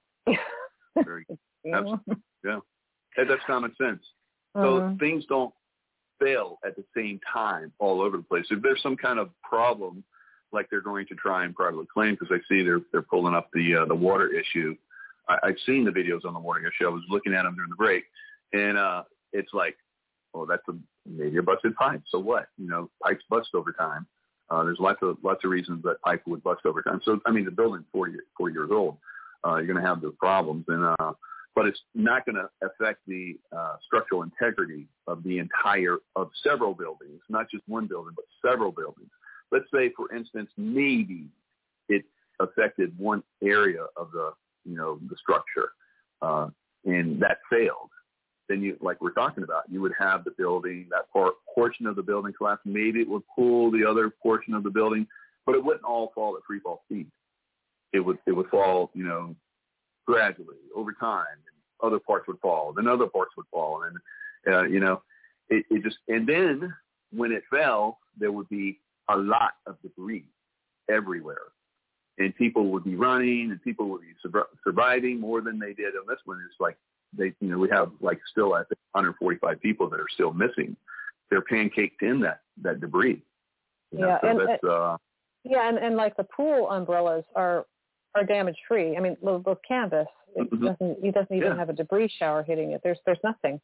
Very good. Absolutely. Yeah. Hey, that's common sense. So mm-hmm. things don't fail at the same time all over the place. If there's some kind of problem, like they're going to try and privately claim, because I see they're they're pulling up the uh, the water issue. I, I've seen the videos on the water issue. I was looking at them during the break, and uh, it's like, well, that's a, maybe a busted pipe. So what? You know, pipes bust over time. Uh, there's lots of lots of reasons that pipe would bust over time. So I mean, the building's forty, forty years old. Uh, you're going to have those problems, and uh, but it's not going to affect the uh, structural integrity of the entire of several buildings, not just one building, but several buildings. Let's say, for instance, maybe it affected one area of the you know the structure, uh, and that failed. Then you, like we're talking about, you would have the building, that part, portion of the building collapse. Maybe it would pull the other portion of the building, but it wouldn't all fall at free fall speed. It would it would fall, you know, gradually over time. And other parts would fall, then other parts would fall, and uh, you know, it, it just. And then when it fell, there would be a lot of debris everywhere, and people would be running, and people would be sur- surviving more than they did on this one. It's like they, you know, we have like still at one hundred forty-five people that are still missing. They're pancaked in that that debris. You know? Yeah, so and, that's, uh, yeah, and, and like the pool umbrellas are. are damage free. I mean, with canvas, it mm-hmm. doesn't. It doesn't even yeah. have a debris shower hitting it. There's there's nothing.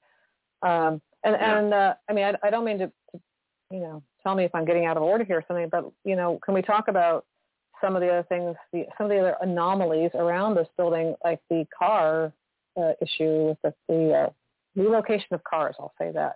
Um, and yeah. and uh, I mean, I, I don't mean to, to, you know, tell me if I'm getting out of order here or something. But you know, can we talk about some of the other things, the, some of the other anomalies around this building, like the car uh, issue with the, the uh, relocation of cars? I'll say that.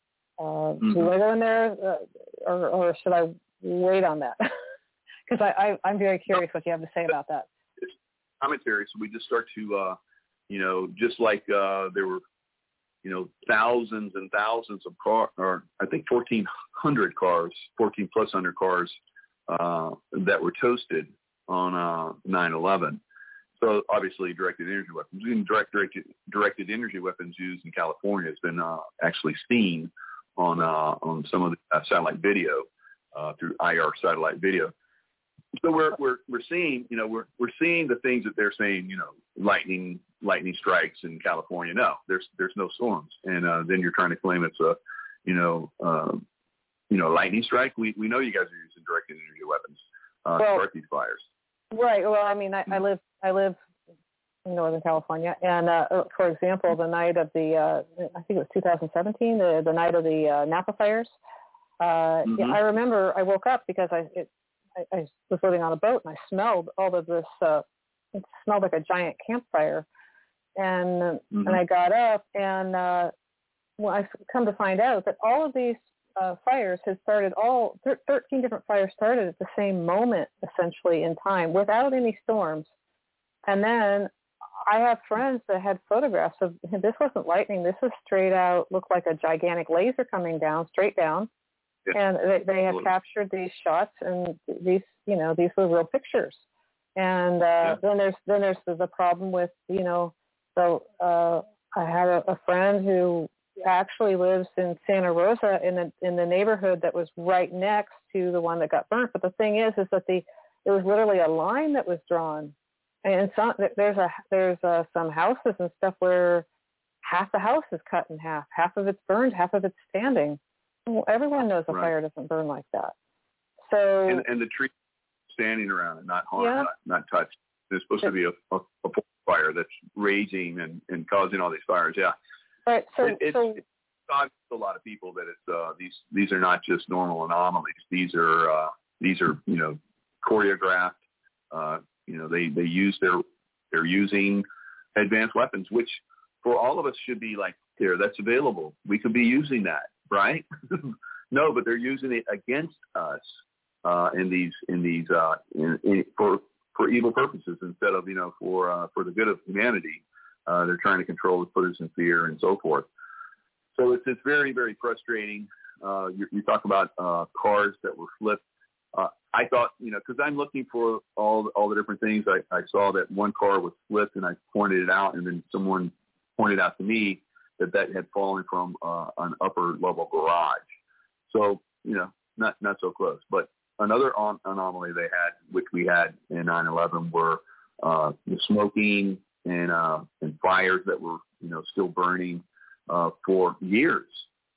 Uh, mm-hmm. Do I go in there, uh, or or should I wait on that? Because I, I I'm very curious what you have to say about that. Commentary, so we just start to, uh, you know, just like uh, there were, you know, thousands and thousands of cars, or I think fourteen hundred cars, fourteen plus hundred cars uh, that were toasted on uh, nine eleven. So obviously directed energy weapons, even direct, directed, directed energy weapons used in California has been uh, actually seen on uh, on some of the uh, satellite video uh, through I R satellite video. So we're we're we're seeing, you know, we're we're seeing the things that they're saying, you know, lightning lightning strikes in California. No, there's there's no storms, and uh, then you're trying to claim it's a, you know, um, you know, lightning strike. We we know you guys are using directed energy weapons uh, well, to start these fires. Right. Well, I mean, I, I live I live in Northern California, and uh, for example, the night of the uh, I think it was two thousand seventeen, the the night of the uh, Napa fires. Uh, mm-hmm. yeah, I remember I woke up because I. It, I, I was living on a boat and I smelled all of this, uh, it smelled like a giant campfire. And mm-hmm. and I got up and uh, well, I've come to find out that all of these uh, fires had started, all th- thirteen different fires started at the same moment, essentially in time, without any storms. And then I have friends that had photographs of, this wasn't lightning, this was straight out, looked like a gigantic laser coming down, straight down. And they, they have captured these shots, and these, you know, these were real pictures. And uh, yeah. then there's then there's the, the problem with, you know, so uh, I had a, a friend who actually lives in Santa Rosa in the in the neighborhood that was right next to the one that got burnt. But the thing is, is that the it was literally a line that was drawn, and some there's a there's uh, some houses and stuff where half the house is cut in half, half of it's burned, half of it's standing. Well, everyone knows a right. fire doesn't burn like that. So and, and the tree standing around it, not harmed, yeah. not, not touched. It's supposed to be a, a, a fire that's raging and, and causing all these fires. Yeah. Right. So, it, it's, so it's obvious to a lot of people that it's uh, these these are not just normal anomalies. These are uh, these are you know choreographed. Uh, you know they, they use their they're using advanced weapons, which for all of us should be like, here, that's available. We could be using that, right? No, but they're using it against us uh, in these in these uh, in, in, for for evil purposes instead of you know for uh, for the good of humanity. Uh, they're trying to control us, put us in fear, and so forth. So it's it's very very frustrating. Uh, you, you talk about uh, cars that were flipped. Uh, I thought you know because I'm looking for all all the different things. I, I saw that one car was flipped, and I pointed it out, and then someone pointed out to me that that had fallen from uh, an upper level garage. So, you know, not not so close. But another on- anomaly they had, which we had in nine eleven, were uh, the smoking and uh, and fires that were, you know, still burning uh, for years.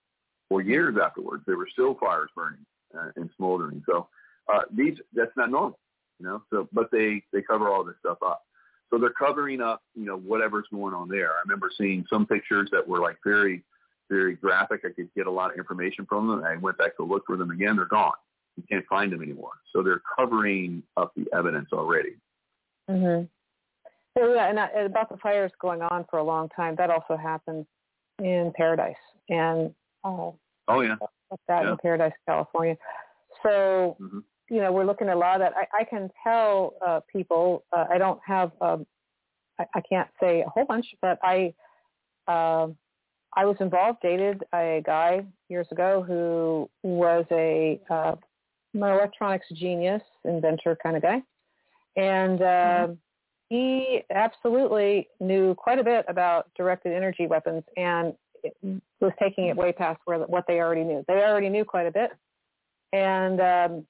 For years afterwards, there were still fires burning uh, and smoldering. So uh, these that's not normal, you know. So, but they they cover all this stuff up. So they're covering up, you know, whatever's going on there. I remember seeing some pictures that were like very, very graphic. I could get a lot of information from them. I went back to look for them again. They're gone. You can't find them anymore. So they're covering up the evidence already. Mm-hmm. So yeah, and uh, about the fires going on for a long time, that also happened in Paradise and uh, oh yeah, that yeah. in Paradise, California. So. Mm-hmm. You know, we're looking at a lot of that. I, I can tell uh, people, uh, I don't have, um, I, I can't say a whole bunch, but I uh, I was involved, dated a guy years ago who was a uh, an electronics genius, inventor kind of guy. And uh, mm-hmm. he absolutely knew quite a bit about directed energy weapons and it was taking it way past where what they already knew. They already knew quite a bit. And um,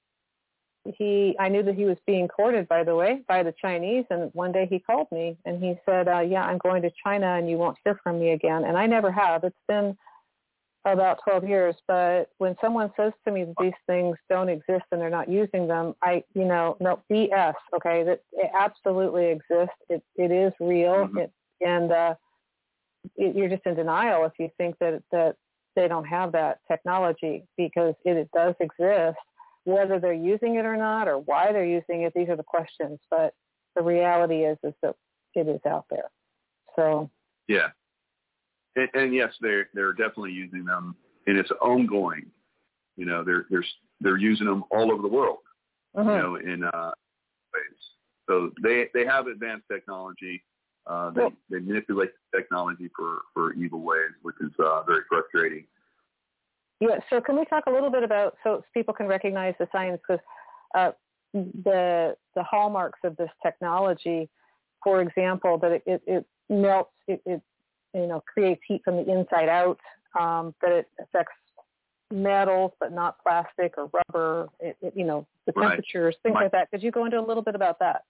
He, I knew that he was being courted, by the way, by the Chinese. And one day he called me and he said, uh, yeah, I'm going to China and you won't hear from me again. And I never have. It's been about twelve years. But when someone says to me that these things don't exist and they're not using them, I, you know, no, B S, okay, that it absolutely exists. It, it is real. Mm-hmm. It, and uh, it, you're just in denial if you think that, that they don't have that technology because it, it does exist. Whether they're using it or not, or why they're using it, these are the questions. But the reality is, is that it is out there. So yeah, and, and yes, they're they're definitely using them, and it's ongoing. You know, they're they're they're using them all over the world. Mm-hmm. You know, in uh, ways. So they they have advanced technology. Uh, they well, they manipulate the technology for for evil ways, which is uh, very frustrating. Yeah, so can we talk a little bit about, so people can recognize the science, because uh, the the hallmarks of this technology, for example, that it, it, it melts, it, it you know creates heat from the inside out, um, that it affects metals but not plastic or rubber, it, it, you know, the temperatures, right. things My, like that. Could you go into a little bit about that?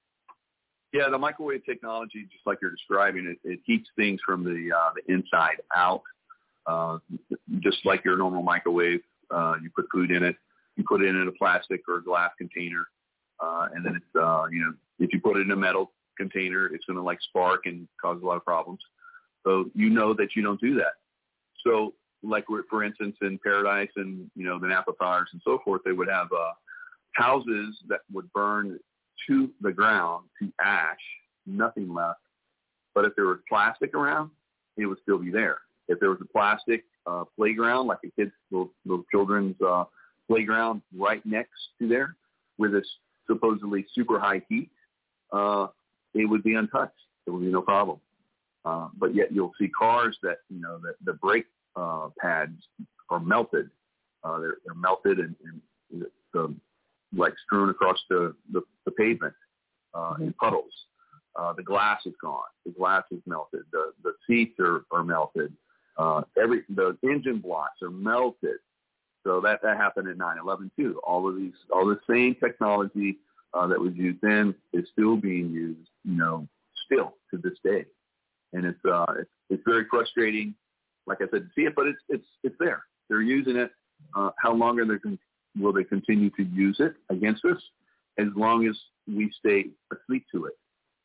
Yeah, the microwave technology, just like you're describing, it, it heats things from the uh, the inside out. Uh, just like your normal microwave, uh, you put food in it, you put it in a plastic or a glass container, uh, and then it's, uh, you know, if you put it in a metal container, it's going to like spark and cause a lot of problems. So you know that you don't do that. So like, for instance, in Paradise and, you know, the Napa fires and so forth, they would have uh, houses that would burn to the ground, to ash, nothing left. But if there was plastic around, it would still be there. If there was a plastic uh, playground, like a kid's little, little children's uh, playground right next to there, with this supposedly super high heat, uh, it would be untouched. There would be no problem. Uh, but yet you'll see cars that, you know, that the brake uh, pads are melted. Uh, they're, they're melted and, and the, like strewn across the, the, the pavement uh, mm-hmm. in puddles. Uh, the glass is gone. The glass is melted. The, the seats are, are melted. Uh, every the engine blocks are melted, so that, that happened at nine eleven too. All of these, all the same technology uh, that was used then is still being used, you know, still to this day, and it's uh, it's, it's very frustrating. Like I said, to see it, but it's it's it's there. They're using it. Uh, how long are they con- will they continue to use it against us? As long as we stay asleep to it.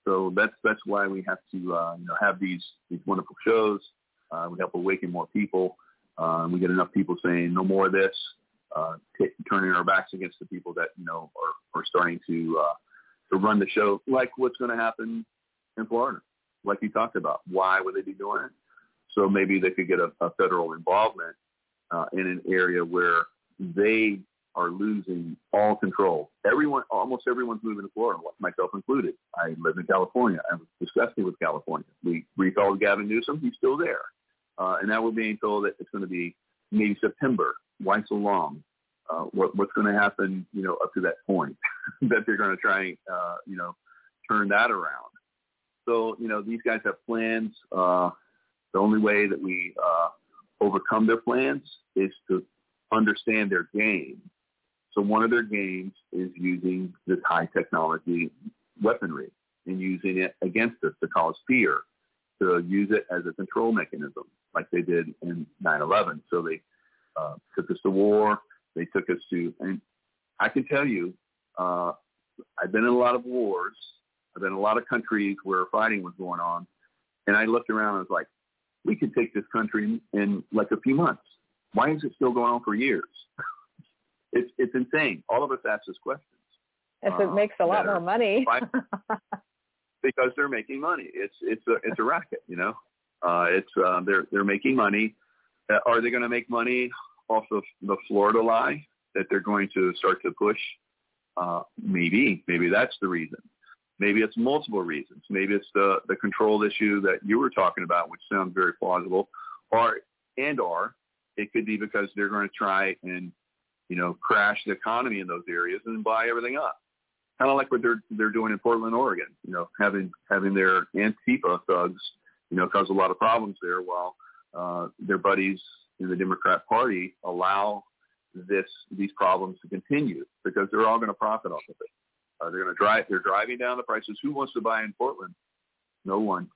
So that's that's why we have to uh, you know have these these wonderful shows. Uh, we help awaken more people. Uh, we get enough people saying no more of this, uh, t- turning our backs against the people that you know are, are starting to uh, to run the show, like what's going to happen in Florida, like you talked about. Why would they be doing it? So maybe they could get a, a federal involvement uh, in an area where they are losing all control. Everyone, almost everyone's moving to Florida, myself included. I live in California. I was disgusted with California. We recalled Gavin Newsom. He's still there. Uh, and now we're being told that it's going to be maybe September. Why so long? Uh, what, what's going to happen, you know, up to that point that they're going to try, uh, you know, turn that around. So, you know, these guys have plans. Uh, the only way that we uh, overcome their plans is to understand their game. So one of their games is using this high technology weaponry and using it against us to cause fear, to use it as a control mechanism like they did in nine eleven. So they uh, took us to war. They took us to, and I can tell you, uh, I've been in a lot of wars. I've been in a lot of countries where fighting was going on. And I looked around and was like, we could take this country in like a few months. Why is it still going on for years? It's it's insane. All of us ask this questions. If it uh, makes a lot more money. Because they're making money. It's it's a it's a racket, you know. Uh, it's uh, they're they're making money. Uh, are they going to make money off of the Florida lie that they're going to start to push? Uh, maybe maybe that's the reason. Maybe it's multiple reasons. Maybe it's the the control issue that you were talking about, which sounds very plausible. Or and or it could be because they're going to try and you know, crash the economy in those areas and buy everything up. Kind of like what they're they're doing in Portland, Oregon. You know, having having their Antifa thugs, you know, cause a lot of problems there, while uh, their buddies in the Democrat Party allow this these problems to continue because they're all going to profit off of it. Uh, they're going to drive. They're driving down the prices. Who wants to buy in Portland? No one.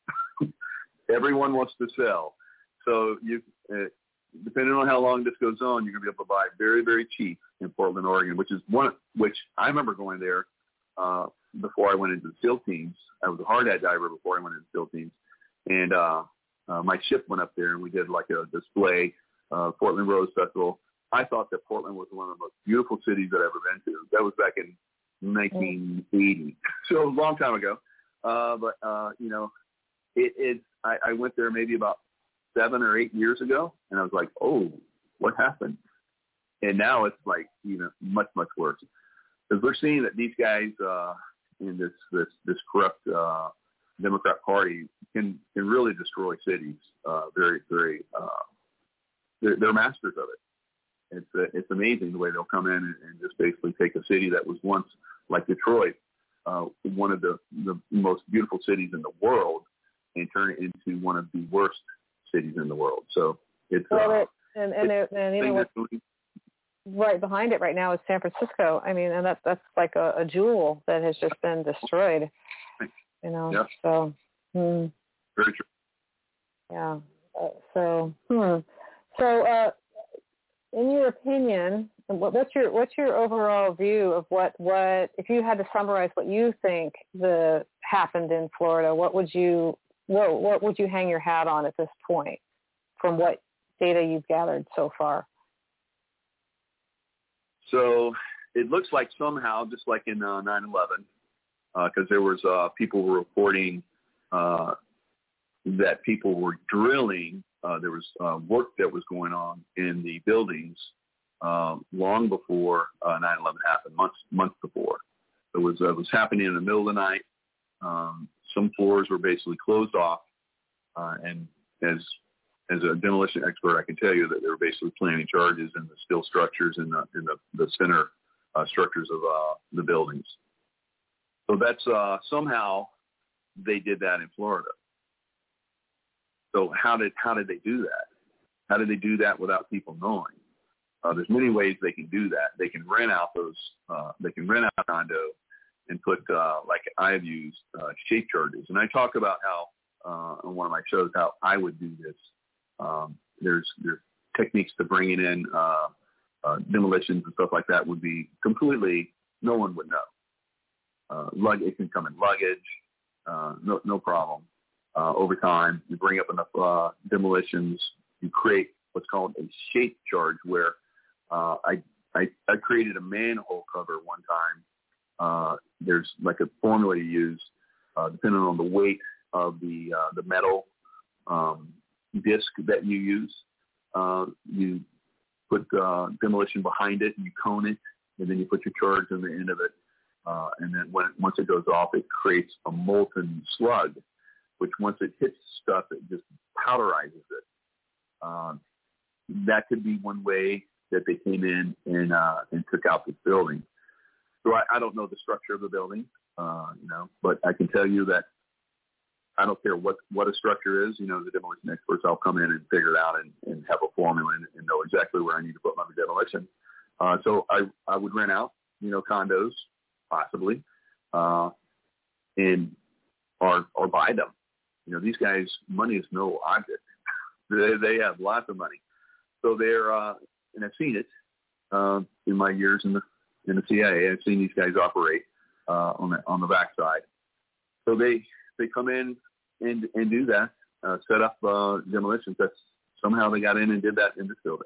Everyone wants to sell. So you. Uh, Depending on how long this goes on, you're going to be able to buy very, very cheap in Portland, Oregon, which is one, which I remember going there uh, before I went into the SEAL teams. I was a hard hat diver before I went into the SEAL teams. And uh, uh, my ship went up there and we did like a display, uh, Portland Rose Festival. I thought that Portland was one of the most beautiful cities I'd ever been to. That was back in nineteen eighty. So a long time ago. Uh, but, uh, you know, it is, I, I went there maybe about seven or eight years ago, and I was like, oh, what happened? And now it's like, you know, much, much worse. Because we're seeing that these guys uh, in this this, this corrupt uh, Democrat Party can, can really destroy cities. Uh, very, very, uh, they're, they're masters of it. It's uh, it's amazing the way they'll come in and, and just basically take a city that was once, like Detroit, uh, one of the, the most beautiful cities in the world, and turn it into one of the worst cities in the world. So it's well, uh, it, and and, it's it, and you know what's right behind it right now is San Francisco. I mean, and that's that's like a, a jewel that has just been destroyed. You know, yeah. so hmm. very true. Yeah. Uh, so hmm. So, uh, in your opinion, what's your what's your overall view of what what if you had to summarize what you think the happened in Florida? What would you What, what would you hang your hat on at this point from what data you've gathered so far? So it looks like somehow, just like in uh, nine eleven, because uh, there was uh, people were reporting uh, that people were drilling. Uh, there was uh, work that was going on in the buildings uh, long before uh, nine eleven happened, months months before. It was uh, it was happening in the middle of the night. Um, some floors were basically closed off, uh, and as as a demolition expert, I can tell you that they were basically planting charges in the steel structures in the in the, the center uh, structures of uh, the buildings. So that's uh, somehow they did that in Florida. So how did how did they do that? How did they do that without people knowing? Uh, there's many ways they can do that. They can rent out those. Uh, they can rent out a condo and put, uh, like I have used, uh, shape charges. And I talk about how, uh, on one of my shows, how I would do this. Um, there's, there's techniques to bringing in uh, uh, demolitions and stuff like that would be completely, no one would know. Uh, lug, it can come in luggage. Uh, no, no problem. Uh, over time, you bring up enough uh, demolitions, you create what's called a shape charge, where uh, I, I I created a manhole cover one time. Uh, there's like a formula you use uh, depending on the weight of the uh, the metal um, disc that you use. Uh, you put uh, demolition behind it, and you cone it, and then you put your charge on the end of it. Uh, and then when once it goes off, it creates a molten slug, which once it hits stuff, it just powderizes it. Um, that could be one way that they came in and uh, and took out this building. So I, I don't know the structure of the building, uh, you know, but I can tell you that I don't care what, what a structure is. You know, the demolition experts, I'll come in and figure it out and, and have a formula and, and know exactly where I need to put my demolition. Uh, so I, I would rent out, you know, condos, possibly, uh, and or or buy them. You know, these guys, money is no object. they they have lots of money, so they're uh, and I've seen it uh, in my years in the in the C I A. I've seen these guys operate uh, on the on the backside. So they they come in and and do that, uh, set up uh, demolitions. That's somehow they got in and did that in this building.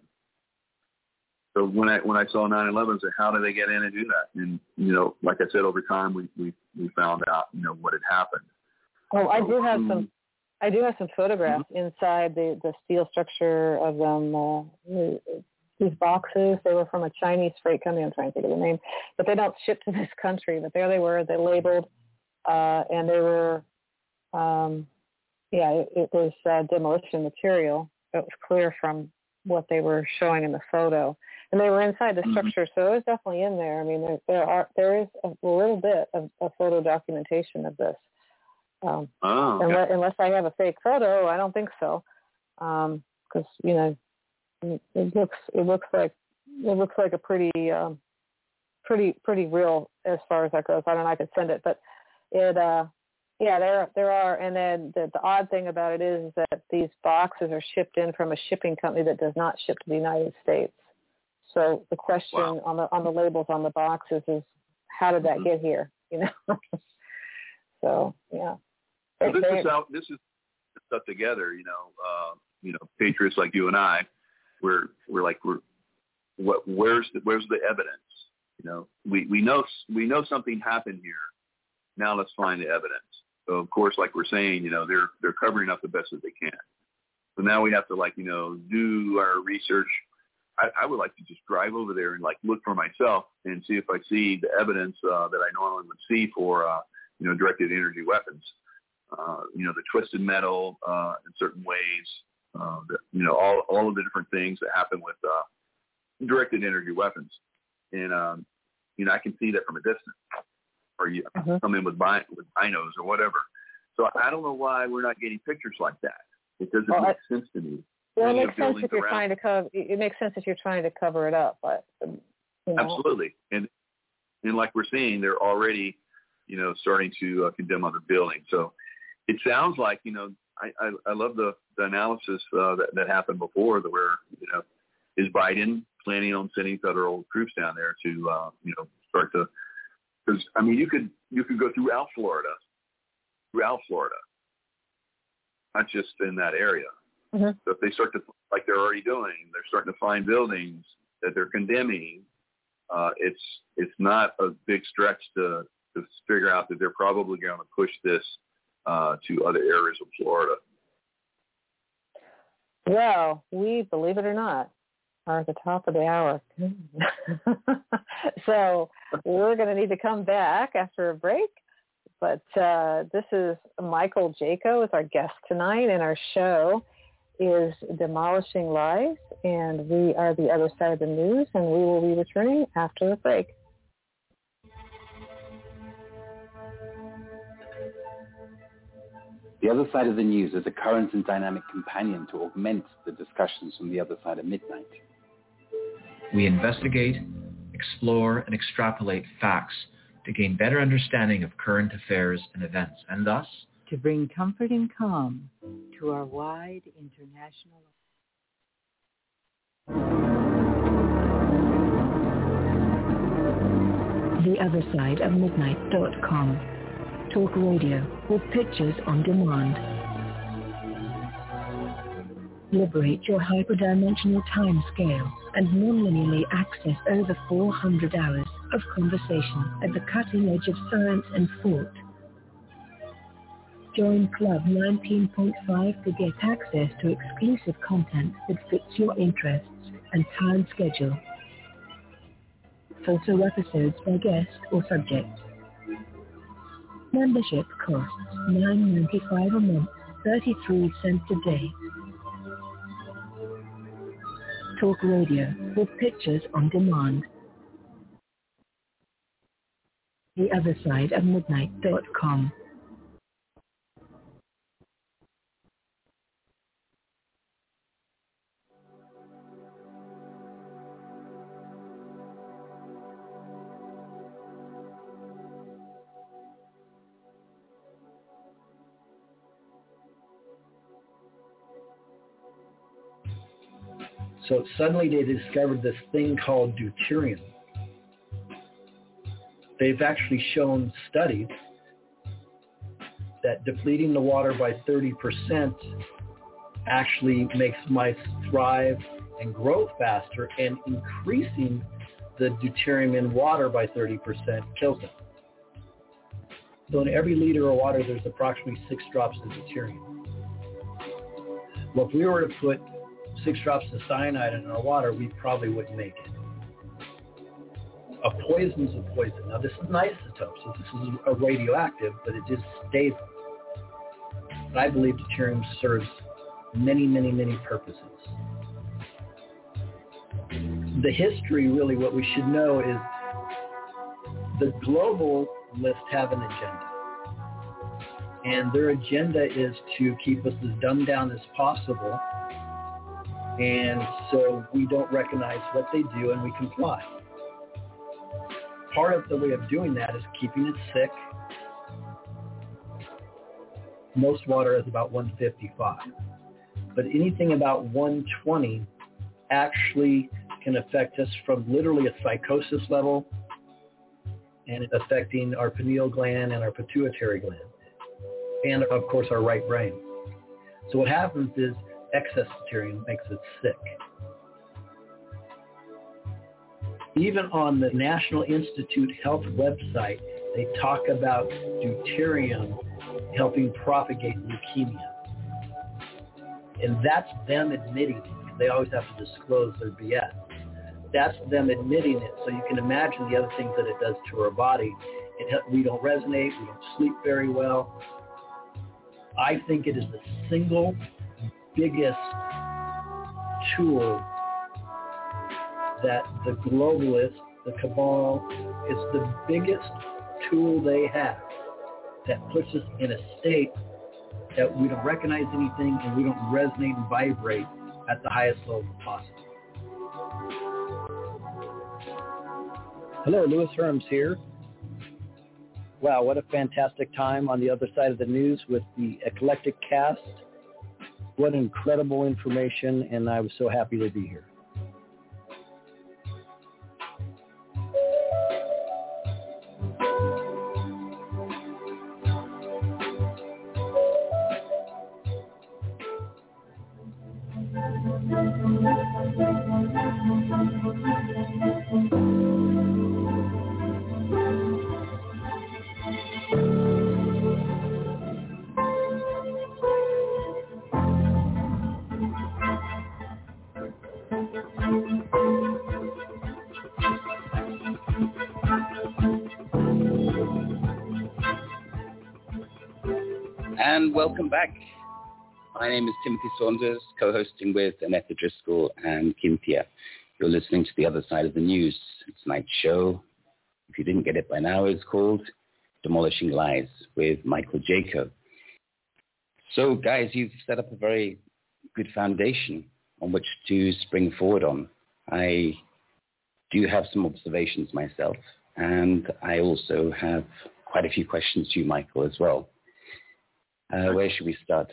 So when I when I saw nine eleven, I said, how did they get in and do that? And you know, like I said, over time we we, we found out, you know, what had happened. Oh, I do have some. I do have some photographs mm-hmm. inside the, the steel structure of them. Uh, these boxes, they were from a Chinese freight company. I'm trying to think of the name, but they don't ship to this country. But there they were. They labeled, uh, and they were, um, yeah, it, it was uh, demolition material. It was clear from what they were showing in the photo. And they were inside the structure, mm-hmm. so it was definitely in there. I mean, there, there are there is a little bit of, of photo documentation of this. Um, oh, okay. unless, unless I have a fake photo, I don't think so. Because um, you know, it, it looks it looks like it looks like a pretty um, pretty pretty real as far as that goes. I don't know. I could send it, but it uh, yeah, there there are. And then the, the odd thing about it is that these boxes are shipped in from a shipping company that does not ship to the United States. So the question wow. on the on the labels on the boxes is, how did that mm-hmm. get here? You know. So yeah. So this is how this is stuff together. You know, uh, you know, patriots like you and I, we're we're like we're what where's the, where's the evidence? You know, we we know we know something happened here. Now let's find the evidence. So of course, like we're saying, you know, they're they're covering up the best that they can. So now we have to like you know do our research. I, I would like to just drive over there and like look for myself and see if I see the evidence uh, that I normally would see for uh, you know directed energy weapons. Uh, you know the twisted metal uh, in certain ways. Uh, the, you know all all of the different things that happen with uh, directed energy weapons, and um, you know I can see that from a distance, or you uh-huh. come in with bi- with binos or whatever. So I don't know why we're not getting pictures like that. It doesn't well, make I- sense to me. Well, it makes sense if you're around. trying to cover. It makes sense if you're trying to cover it up, but you know. Absolutely, and and like we're seeing, they're already, you know, starting to uh, condemn other buildings. So it sounds like, you know, I I, I love the, the analysis uh, that that happened before, that where you know, is Biden planning on sending federal troops down there to uh, you know start to, because I mean you could you could go throughout Florida, throughout Florida, not just in that area. Mm-hmm. So if they start to, like they're already doing, they're starting to find buildings that they're condemning, uh, it's it's not a big stretch to, to figure out that they're probably going to push this uh, to other areas of Florida. Well, we, believe it or not, are at the top of the hour. So we're going to need to come back after a break. But uh, this is Michael Jaco as our guest tonight, and our show is Demolishing Lies, and we are the other side of the news, and we will be returning after the break. The Other Side of the News is a current and dynamic companion to augment the discussions from the other side of midnight. We investigate, explore, and extrapolate facts to gain better understanding of current affairs and events, and thus to bring comfort and calm to our wide international. the other side of midnight dot com. Talk radio with pictures on demand. Liberate your hyperdimensional time scale and non-linearly access over four hundred hours of conversation at the cutting edge of science and thought. Join Club nineteen point five to get access to exclusive content that fits your interests and time schedule. Filter episodes by guest or subject. Membership costs nine dollars and ninety-five cents a month, thirty-three cents a day. Talk radio with pictures on demand. The other side of midnight dot com. So suddenly they discovered this thing called deuterium. They've actually shown studies that depleting the water by thirty percent actually makes mice thrive and grow faster, and increasing the deuterium in water by thirty percent kills them. So in every liter of water, there's approximately six drops of deuterium. Well, if we were to put six drops of cyanide in our water, we probably wouldn't make it. A poison's a poison. Now, this is an isotope, so this is a radioactive, but it is stable. And I believe deuterium serves many, many, many purposes. The history, really, what we should know is the globalists have an agenda. And their agenda is to keep us as dumbed down as possible, and so we don't recognize what they do and we comply. Part of the way of doing that is keeping it sick. Most water is about one fifty-five, but anything about one twenty actually can affect us from literally a psychosis level, and it's affecting our pineal gland and our pituitary gland, and of course our right brain. So what happens is excess deuterium makes it sick. Even on the National Institute Health website, they talk about deuterium helping propagate leukemia. And that's them admitting it. They always have to disclose their B S. That's them admitting it. So you can imagine the other things that it does to our body. It, we don't resonate. We don't sleep very well. I think it is the single biggest tool that the globalists, the cabal, is the biggest tool they have that puts us in a state that we don't recognize anything and we don't resonate and vibrate at the highest level possible. Hello, Louis Herms here. Wow, what a fantastic time on the other side of the news with the Eclectic Cast. What incredible information, and I was so happy to be here. And welcome back. My name is Timothy Saunders, co-hosting with Annette Driscoll and Cynthia. You're listening to The Other Side of the News. Tonight's show, if you didn't get it by now, is called Demolishing Lies with Michael Jaco. So, guys, you've set up a very good foundation on which to spring forward on. I do have some observations myself, and I also have quite a few questions to you, Michael, as well. Uh, where should we start?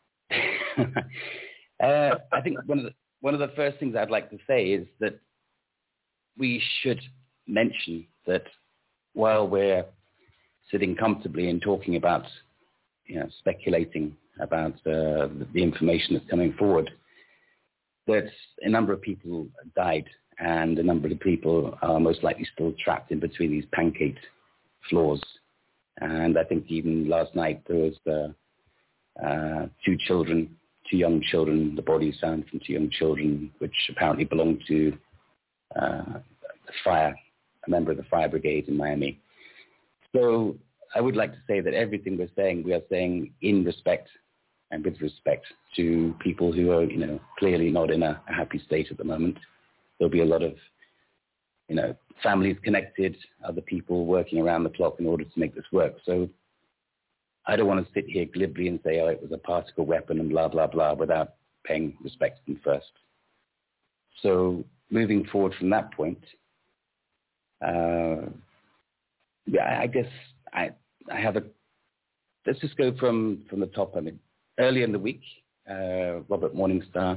uh, I think one of the one of the first things I'd like to say is that we should mention that while we're sitting comfortably and talking about, you know, speculating about uh, the information that's coming forward, that a number of people died and a number of people are most likely still trapped in between these pancake floors. And I think even last night there was uh, uh, two children, two young children, the bodies found from two young children, which apparently belonged to uh, the fire, a member of the fire brigade in Miami. So I would like to say that everything we're saying, we are saying in respect and with respect to people who are, you know, clearly not in a, a happy state at the moment. There'll be a lot of, you know, families connected, other people working around the clock in order to make this work. So I don't want to sit here glibly and say, oh, it was a particle weapon and blah, blah, blah, without paying respect to them first. So moving forward from that point, uh, yeah, I guess I I have a, let's just go from, from the top. I mean, earlier in the week, uh, Robert Morningstar,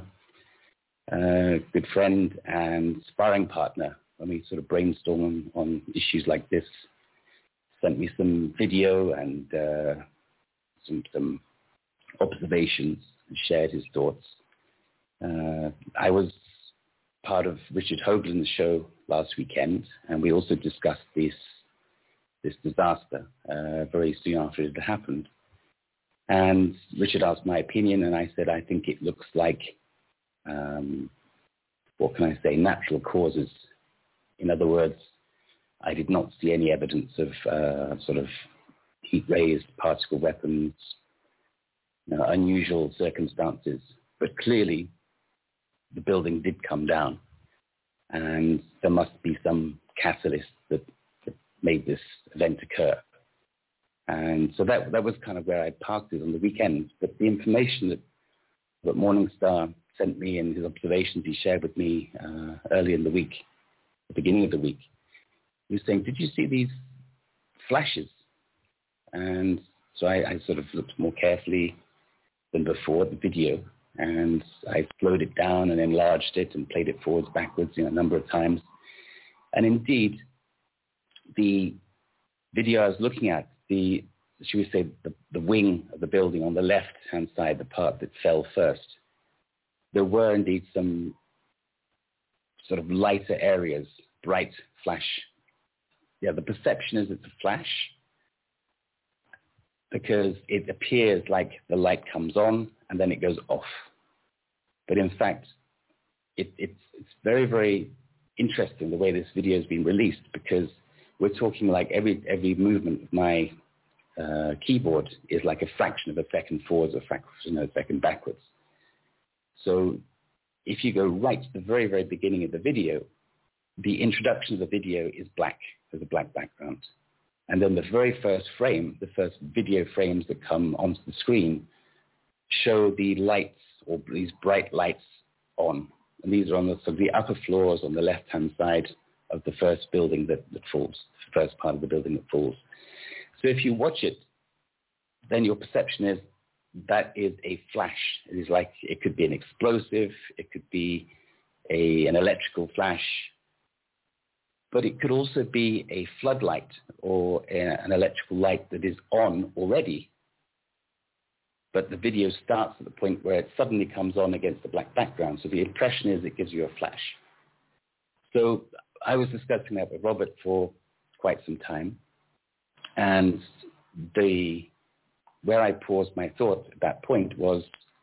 uh, good friend and sparring partner, when we sort of brainstorm on, on issues like this, sent me some video and uh, some, some observations and shared his thoughts. Uh, I was part of Richard Hoagland's show last weekend, and we also discussed this this disaster uh, very soon after it had happened. And Richard asked my opinion, and I said, I think it looks like, um, what can I say, natural causes. In other words, I did not see any evidence of uh, sort of heat-raised particle weapons, you know, unusual circumstances. But clearly, the building did come down, and there must be some catalyst that, that made this event occur. And so that that was kind of where I parked it on the weekend. But the information that, that Morningstar sent me and his observations he shared with me uh, early in the week, the beginning of the week, he was saying, did you see these flashes? And so I, I sort of looked more carefully than before at the video, and I slowed it down and enlarged it and played it forwards, backwards, you know, a number of times. And indeed, the video I was looking at, the, should we say, the, the wing of the building on the left-hand side, the part that fell first, there were indeed some sort of lighter areas, bright flash. Yeah, the perception is it's a flash because it appears like the light comes on and then it goes off. But in fact, it, it's, it's very, very interesting the way this video has been released, because we're talking like every every movement of my uh, keyboard is like a fraction of a second forwards or a fraction of a second backwards. So if you go right to the very, very beginning of the video, the introduction of the video is black, there's a black background. And then the very first frame, the first video frames that come onto the screen show the lights, or these bright lights on. And these are on the, so the upper floors on the left-hand side of the first building that, that falls, the first part of the building that falls. So if you watch it, then your perception is that is a flash. It is like, it could be an explosive, it could be a, an electrical flash, but it could also be a floodlight or a, an electrical light that is on already, but the video starts at the point where it suddenly comes on against the black background. So the impression is it gives you a flash. So I was discussing that with Robert for quite some time, and the where I paused my thought at that point was,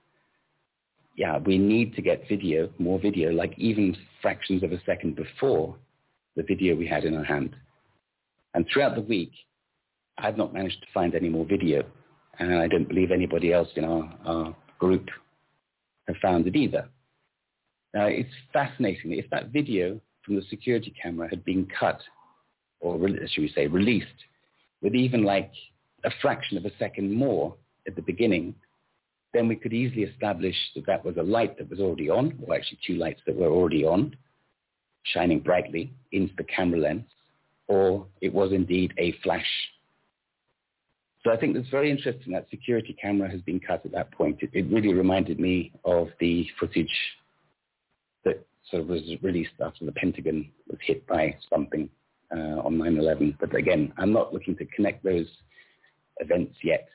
yeah, we need to get video, more video, like even fractions of a second before the video we had in our hand. And throughout the week, I've not managed to find any more video, and I don't believe anybody else in our, our group have found it either. Now, it's fascinating that if that video from the security camera had been cut, or should we say released, with even like a fraction of a second more at the beginning, then we could easily establish that that was a light that was already on, or actually two lights that were already on, shining brightly into the camera lens, or it was indeed a flash. So I think that's very interesting that security camera has been cut at that point. It, it really reminded me of the footage that sort of was released after the Pentagon was hit by something uh, on nine eleven. But again, I'm not looking to connect those events yet.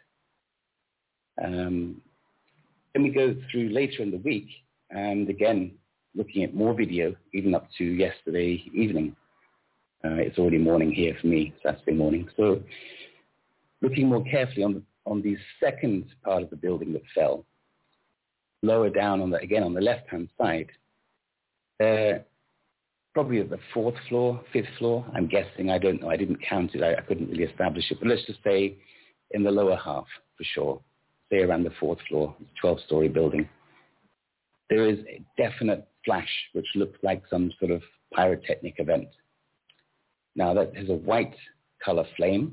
Um, then we go through later in the week, and again, looking at more video, even up to yesterday evening. Uh, it's already morning here for me, Saturday morning. So looking more carefully on the, on the second part of the building that fell, lower down on the, again, on the left-hand side, uh, probably at the fourth floor, fifth floor, I'm guessing. I don't know. I didn't count it. I, I couldn't really establish it. But let's just say in the lower half, for sure. Say around the fourth floor, twelve-story building. There is a definite flash, which looks like some sort of pyrotechnic event. Now, that has a white color flame.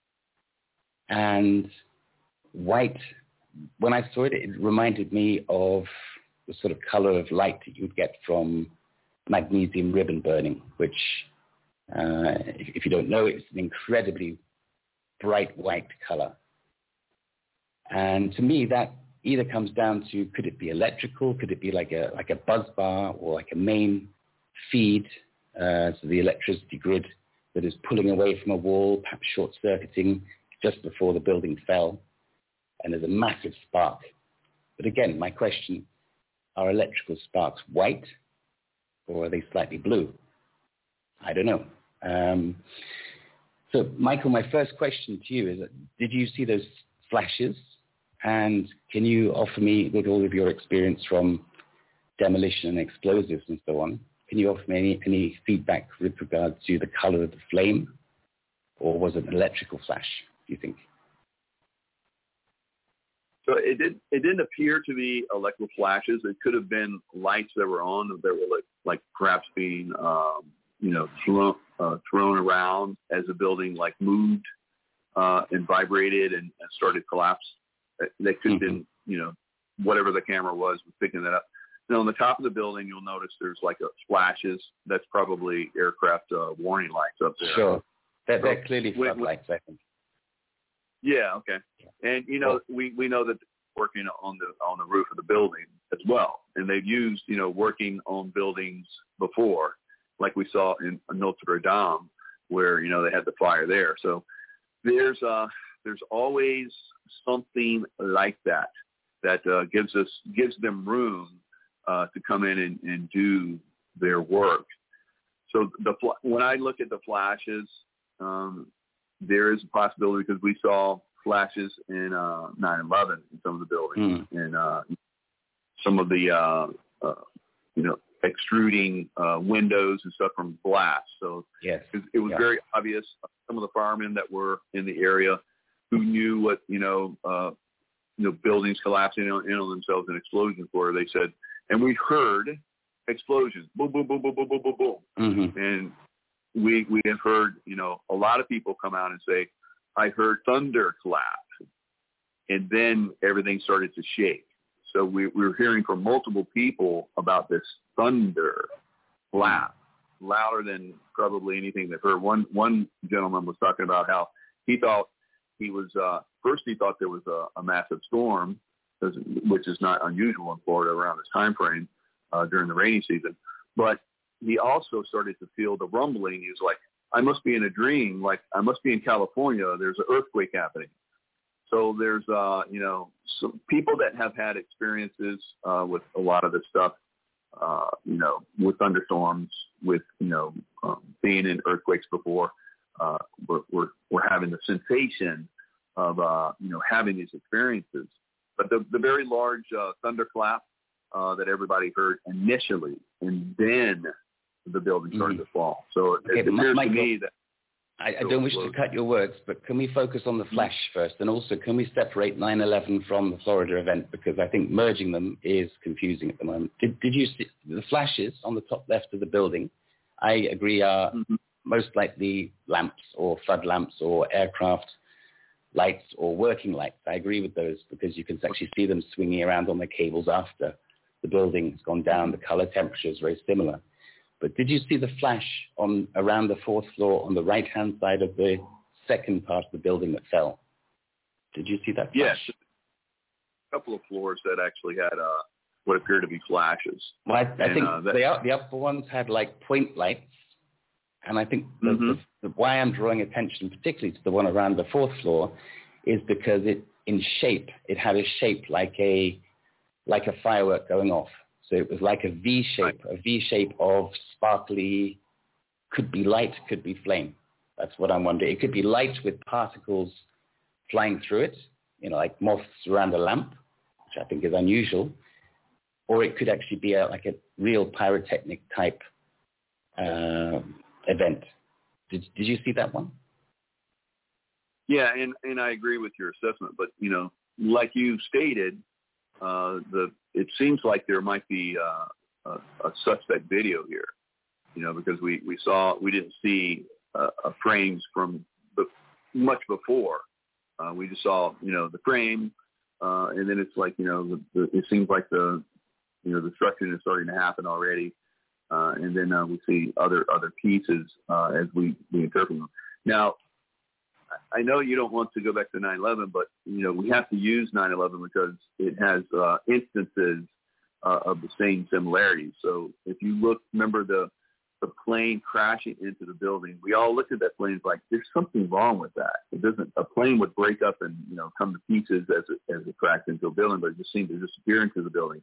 And white, when I saw it, it reminded me of the sort of color of light that you'd get from magnesium ribbon burning, which, uh, if, if you don't know, it's an incredibly bright white color. And to me, that either comes down to, could it be electrical? Could it be like a like a buzz bar or like a main feed uh, to the electricity grid that is pulling away from a wall, perhaps short-circuiting just before the building fell, and there's a massive spark. But again, my question, are electrical sparks white or are they slightly blue? I don't know. Um, so, Michael, my first question to you is, did you see those flashes? And can you offer me, with all of your experience from demolition and explosives and so on, can you offer me any, any feedback with regard to the color of the flame? Or was it an electrical flash, do you think? So it did. It didn't appear to be electrical flashes. It could have been lights that were on that were like, like perhaps being, um, you know, thrown, uh, thrown around as the building like moved uh, and vibrated and, and started to collapse. That could have mm-hmm. been, you know, whatever the camera was, was picking that up. Now, on the top of the building, you'll notice there's like a flashes. That's probably aircraft uh, warning lights up there. Sure. That, so, they're clearly floodlights, I think. Yeah, okay. And, you know, we, we know that they're working on the on the roof of the building as well. And they've used, you know, working on buildings before, like we saw in Notre Dame, where, you know, they had the fire there. So there's uh, there's always something like that that uh, gives us gives them room uh, to come in and, and do their work. So the when I look at the flashes, um, there is a possibility because we saw flashes in uh, nine eleven in some of the buildings mm. and uh, some of the uh, uh, you know extruding uh, windows and stuff from glass. So yes. it, it was yeah. very obvious. Some of the firemen that were in the area who knew what you know uh, you know buildings collapsing in on, in on themselves and explosions were. They said, and we heard explosions, boom, boom, boom, boom, boom, boom, boom, boom, mm-hmm. and we we have heard you know a lot of people come out and say, I heard thunder clap, and then everything started to shake. So we, we were hearing from multiple people about this thunder clap, louder than probably anything they've heard. One one gentleman was talking about how he thought he was uh, first he thought there was a, a massive storm, which is not unusual in Florida around this time frame uh, during the rainy season. But he also started to feel the rumbling. He was like, I must be in a dream. Like I must be in California. There's an earthquake happening. So there's, uh, you know, some people that have had experiences uh, with a lot of this stuff, uh, you know, with thunderstorms, with, you know, um, being in earthquakes before, uh, we're, we're, we're having the sensation of, uh, you know, having these experiences. But the, the very large uh, thunderclap uh, that everybody heard initially, and then the building started mm-hmm. to fall. So okay, it appears Michael, to me that I, I don't wish to cut your words, but can we focus on the flash first? And also, can we separate nine eleven from the Florida event? Because I think merging them is confusing at the moment. Did, did you see the flashes on the top left of the building? I agree are mm-hmm. most likely lamps or flood lamps or aircraft lights or working lights. I agree with those because you can actually see them swinging around on the cables after the building's gone down. The color temperature is very similar. But did you see the flash on around the fourth floor on the right-hand side of the second part of the building that fell? Did you see that flash? Yes. A couple of floors that actually had uh, what appeared to be flashes. Well, I, I and, think uh, that, the, the upper ones had like point lights, And I think the, mm-hmm. the, the, why I'm drawing attention particularly to the one around the fourth floor is because it, in shape, it had a shape like a like a firework going off. So it was like a V shape, right. a V shape of sparkly, could be light, could be flame. That's what I'm wondering. It could be light with particles flying through it, you know, like moths around a lamp, which I think is unusual. Or it could actually be a, like a real pyrotechnic type uh, event. Did Did you see that one? Yeah, and, and I agree with your assessment. But, you know, like you stated, uh, the it seems like there might be uh, a, a suspect video here, you know, because we, we saw, we didn't see uh, uh, frames from the, much before. Uh, we just saw, you know, the frame, uh, and then it's like, you know, the, the, it seems like the, you know, the destruction is starting to happen already. Uh, and then uh, we see other other pieces uh, as we, we interpret them. Now, I know you don't want to go back to nine eleven, but, you know, we have to use nine eleven because it has uh, instances uh, of the same similarities. So if you look, remember the the plane crashing into the building, we all looked at that plane like, there's something wrong with that. It doesn't, a plane would break up and, you know, come to pieces as it, as it crashed into a building, but it just seemed to disappear into the building.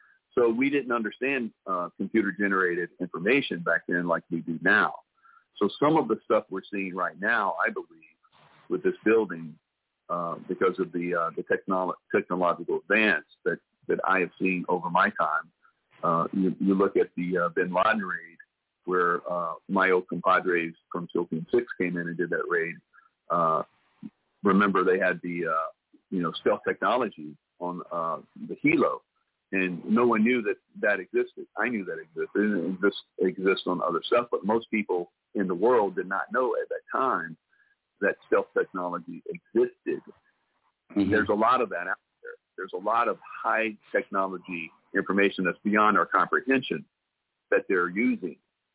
So we didn't understand uh, computer-generated information back then like we do now. So some of the stuff we're seeing right now, I believe, with this building, uh, because of the uh, the technolo- technological advance that, that I have seen over my time. Uh, you, you look at the uh, Bin Laden raid, where uh, my old compadres from SEAL Team six came in and did that raid. Uh, remember, they had the uh, you know stealth technology on uh, the Hilo. And no one knew that that existed. I knew that existed. It exists, exists on other stuff, but most people in the world did not know at that time that stealth technology existed. Mm-hmm. There's a lot of that out there. There's a lot of high technology information that's beyond our comprehension that they're using.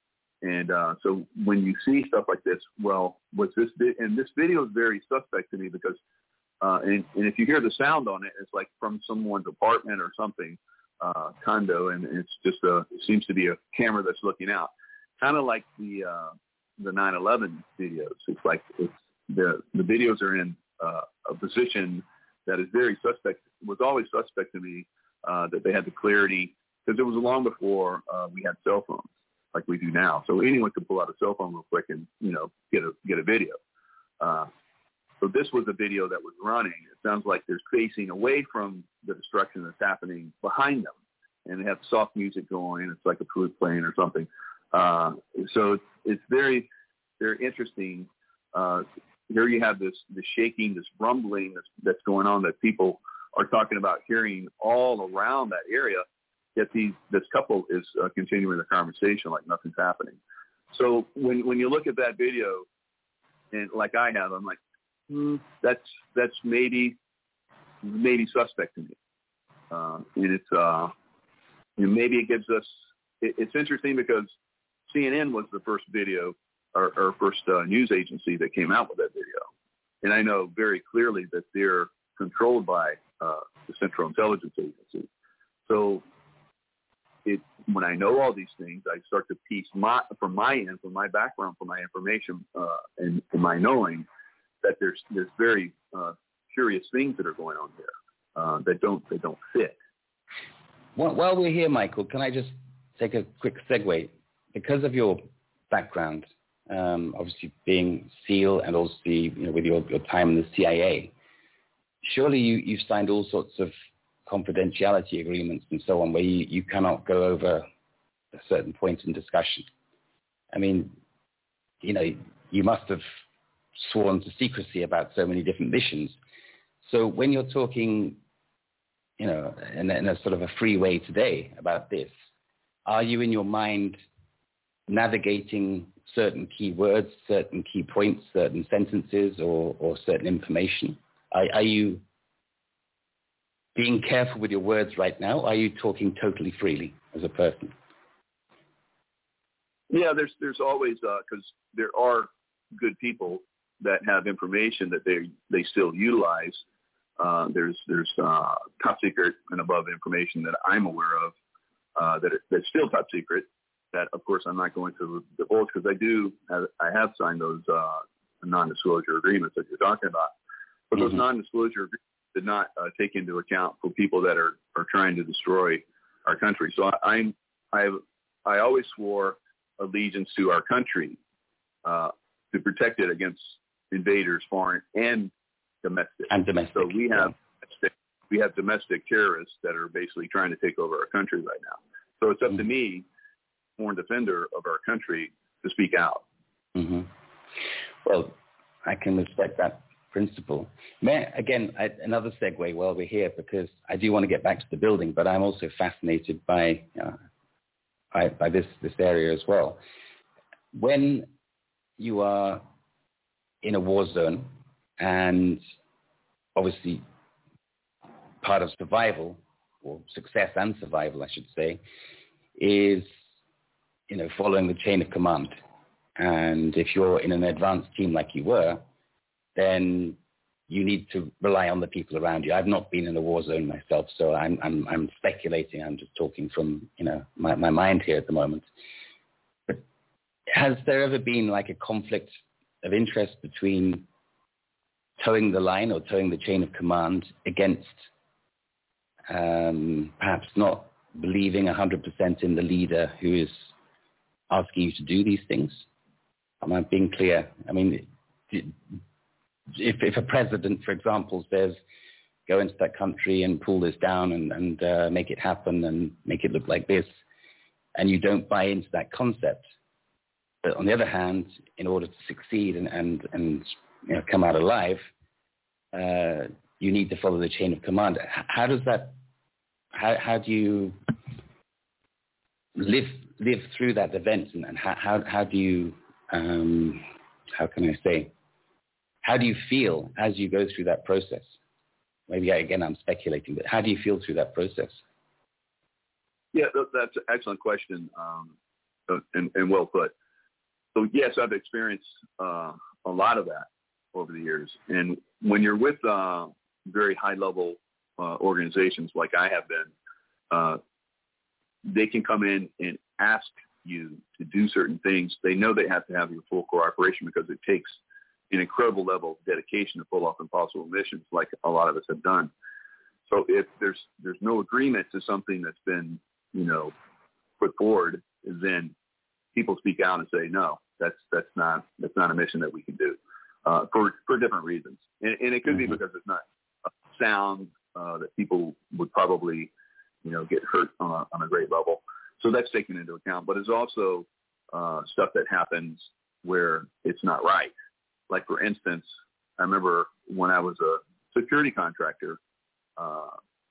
And uh, so when you see stuff like this, well, what's this? Vi- and this video is very suspect to me because Uh, and, and if you hear the sound on it, it's like from someone's apartment or something, uh, condo, and it's just a, it seems to be a camera that's looking out. Kind of like the uh, the nine eleven videos. It's like it's the the videos are in uh, a position that is very suspect. It was always suspect to me uh, that they had the clarity, because it was long before uh, we had cell phones like we do now. So anyone could pull out a cell phone real quick and, you know, get a get a video. Uh, So this was a video that was running. It sounds like they're facing away from the destruction that's happening behind them. And they have soft music going. It's like a flute playing or something. Uh, so it's, it's very, very interesting. Uh, here you have this, this shaking, this rumbling that's, that's going on that people are talking about hearing all around that area. Yet these, this couple is uh, continuing the conversation like nothing's happening. So when, when you look at that video, and like I have, I'm like, Hmm, that's that's maybe maybe suspect to me, uh, and it's uh, and maybe it gives us. It, it's interesting because C N N was the first video or, or first uh, news agency that came out with that video, and I know very clearly that they're controlled by uh, the Central Intelligence Agency. So, it when I know all these things, I start to piece my from my end, from my background, from my information, uh, and from my knowing, that there's there's very uh, curious things that are going on there uh, that don't that don't fit. Well, while we're here, Michael, can I just take a quick segue? Because of your background, um, obviously being SEAL and also the, you know, with your, your time in the C I A, surely you, you've signed all sorts of confidentiality agreements and so on where you, you cannot go over a certain point in discussion. I mean, you know, you must have sworn to secrecy about so many different missions. So when you're talking, you know, in a, in a sort of a free way today about this, are you in your mind navigating certain key words, certain key points, certain sentences, or, or certain information? Are, are you being careful with your words right now? Are you talking totally freely as a person? Yeah, there's there's always, because uh, there are good people that have information that they they still utilize. Uh, there's there's uh, top secret and above information that I'm aware of uh, that it, that's still top secret that, of course, I'm not going to divulge because I do, have, I have signed those uh, non-disclosure agreements that you're talking about. But those mm-hmm. non-disclosure agreements did not uh, take into account for people that are, are trying to destroy our country. So I, I'm, I I always swore allegiance to our country uh, to protect it against invaders, foreign and domestic. And domestic. So we have yeah. we have domestic terrorists that are basically trying to take over our country right now. So it's up mm-hmm. to me, foreign defender of our country, to speak out. Mm-hmm. Well, I can respect that principle. May, again, I, another segue while we're here, because I do want to get back to the building, but I'm also fascinated by uh, by, by this this area as well. When you are in a war zone, and obviously part of survival, or success and survival, I should say, is, you know, following the chain of command. And if you're in an advanced team like you were, then you need to rely on the people around you. I've not been in a war zone myself, so I'm I'm, I'm speculating. I'm just talking from, you know, my, my mind here at the moment. But has there ever been like a conflict of interest between towing the line or towing the chain of command against um, perhaps not believing one hundred percent in the leader who is asking you to do these things? Am I being clear? I mean, if, if a president, for example, says, go into that country and pull this down and, and uh, make it happen and make it look like this, and you don't buy into that concept. But on the other hand, in order to succeed and, and, and you know, come out alive, uh, you need to follow the chain of command. How does that, how, how do you live live through that event, and, and how, how, how do you, um, how can I say, how do you feel as you go through that process? Maybe, again, I'm speculating, but how do you feel through that process? Yeah, that's an excellent question, um, and, and well put. So, yes, I've experienced uh, a lot of that over the years. And when you're with uh, very high-level uh, organizations like I have been, uh, they can come in and ask you to do certain things. They know they have to have your full cooperation because it takes an incredible level of dedication to pull off impossible missions like a lot of us have done. So if there's there's no agreement to something that's been, you know, put forward, then people speak out and say, no, that's that's not that's not a mission that we can do uh, for for different reasons. And, and it could mm-hmm. be because it's not sound uh, that people would probably, you know, get hurt on a, on a great level. So that's taken into account. But it's also uh, stuff that happens where it's not right. Like, for instance, I remember when I was a security contractor, uh,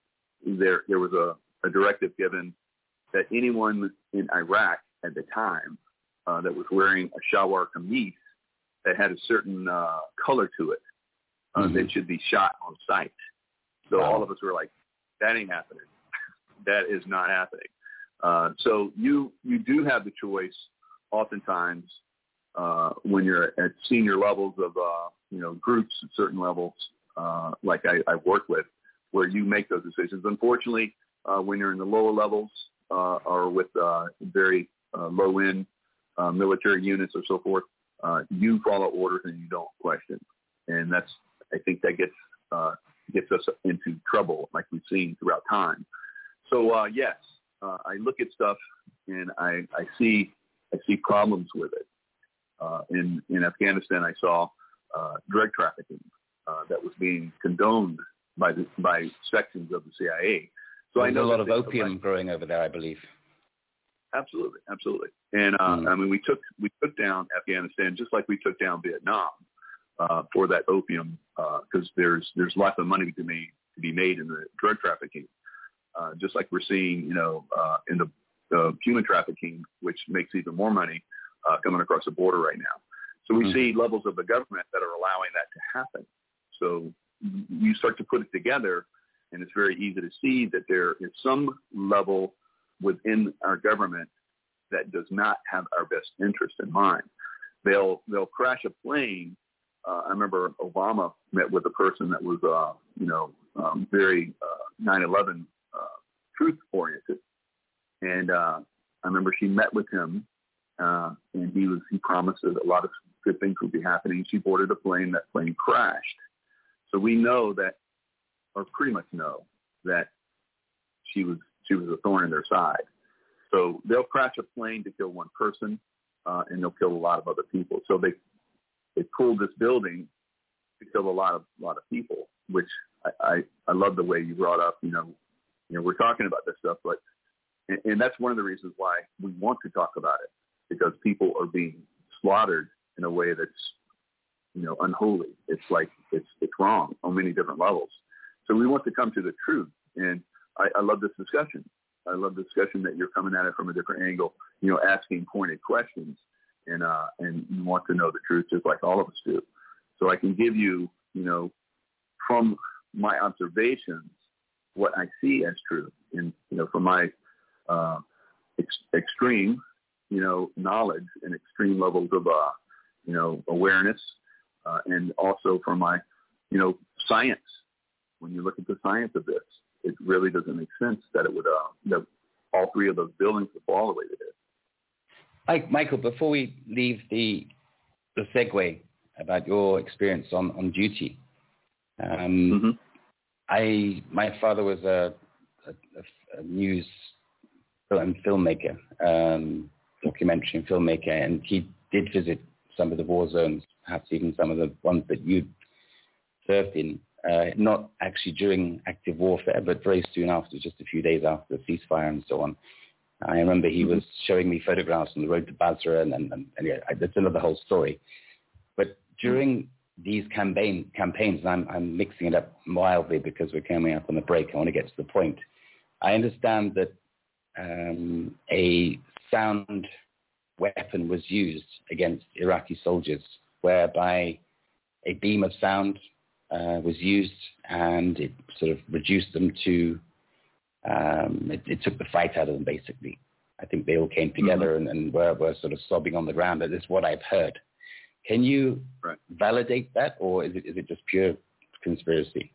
there there was a, a directive given that anyone in Iraq at the time uh, that was wearing a shalwar kameez that had a certain uh, color to it, uh, mm-hmm. they should be shot on sight. So wow. all of us were like, that ain't happening. That is not happening. Uh, so you you do have the choice oftentimes uh, when you're at senior levels of, uh, you know, groups at certain levels, uh, like I, I've worked with, where you make those decisions. Unfortunately, uh, when you're in the lower levels uh, or with uh, very uh, low-end uh, military units or so forth, uh, you follow orders and you don't question. And that's, I think that gets uh, gets us into trouble like we've seen throughout time. So, uh, yes, uh, I look at stuff and I, I see I see problems with it. Uh, in, in Afghanistan, I saw uh, drug trafficking uh, that was being condoned by the, by sections of the C I A. So There's I know a lot of opium opium growing over there, I believe. Absolutely, absolutely. And uh, mm. I mean, we took we took down Afghanistan just like we took down Vietnam uh, for that opium, because uh, there's there's lots of money to be to be made in the drug trafficking, uh, just like we're seeing, you know, uh, in the uh, human trafficking, which makes even more money uh, coming across the border right now. So we mm. see levels of the government that are allowing that to happen. So you start to put it together, and it's very easy to see that there is some level within our government that does not have our best interest in mind. They'll they'll crash a plane. Uh, I remember Obama met with a person that was, uh, you know, um, very uh, nine eleven uh, truth oriented, and uh, I remember she met with him, uh, and he was he promised that a lot of good things would be happening. She boarded a plane. That plane crashed. So we know that, or pretty much know, that she was she was a thorn in their side. So they'll crash a plane to kill one person, uh, and they'll kill a lot of other people. So they they pulled this building to kill a lot of lot of people, which I, I, I love the way you brought up. You know, you know, we're talking about this stuff, but and, and that's one of the reasons why we want to talk about it, because people are being slaughtered in a way that's, you know, unholy. It's like it's it's wrong on many different levels. So we want to come to the truth, and I, I love this discussion. I love the discussion that you're coming at it from a different angle. You know, asking pointed questions, and uh, and you want to know the truth just like all of us do. So I can give you, you know, from my observations, what I see as true, and you know, from my uh, ex- extreme, you know, knowledge and extreme levels of, uh, you know, awareness, uh, and also from my, you know, science. When you look at the science of this, it really doesn't make sense that it would, uh, that all three of those buildings would fall the way they did. Mike, Michael, before we leave the the segue about your experience on, on duty, um, mm-hmm. I my father was a, a, a news and filmmaker, um, documentary and filmmaker, and he did visit some of the war zones, perhaps even some of the ones that you served in. Uh, not actually during active warfare, but very soon after, just a few days after the ceasefire and so on. I remember he was showing me photographs on the road to Basra, and, and, and, and yeah, that's another whole story. But during these campaign campaigns, and I'm, I'm mixing it up wildly because we're coming up on the break, I want to get to the point. I understand that um, a sound weapon was used against Iraqi soldiers, whereby a beam of sound Uh, was used, and it sort of reduced them to, um, it, it took the fight out of them, basically. I think they all came together mm-hmm. and, and were, were sort of sobbing on the ground. That is what I've heard. Can you right. validate that, or is it is it just pure conspiracy?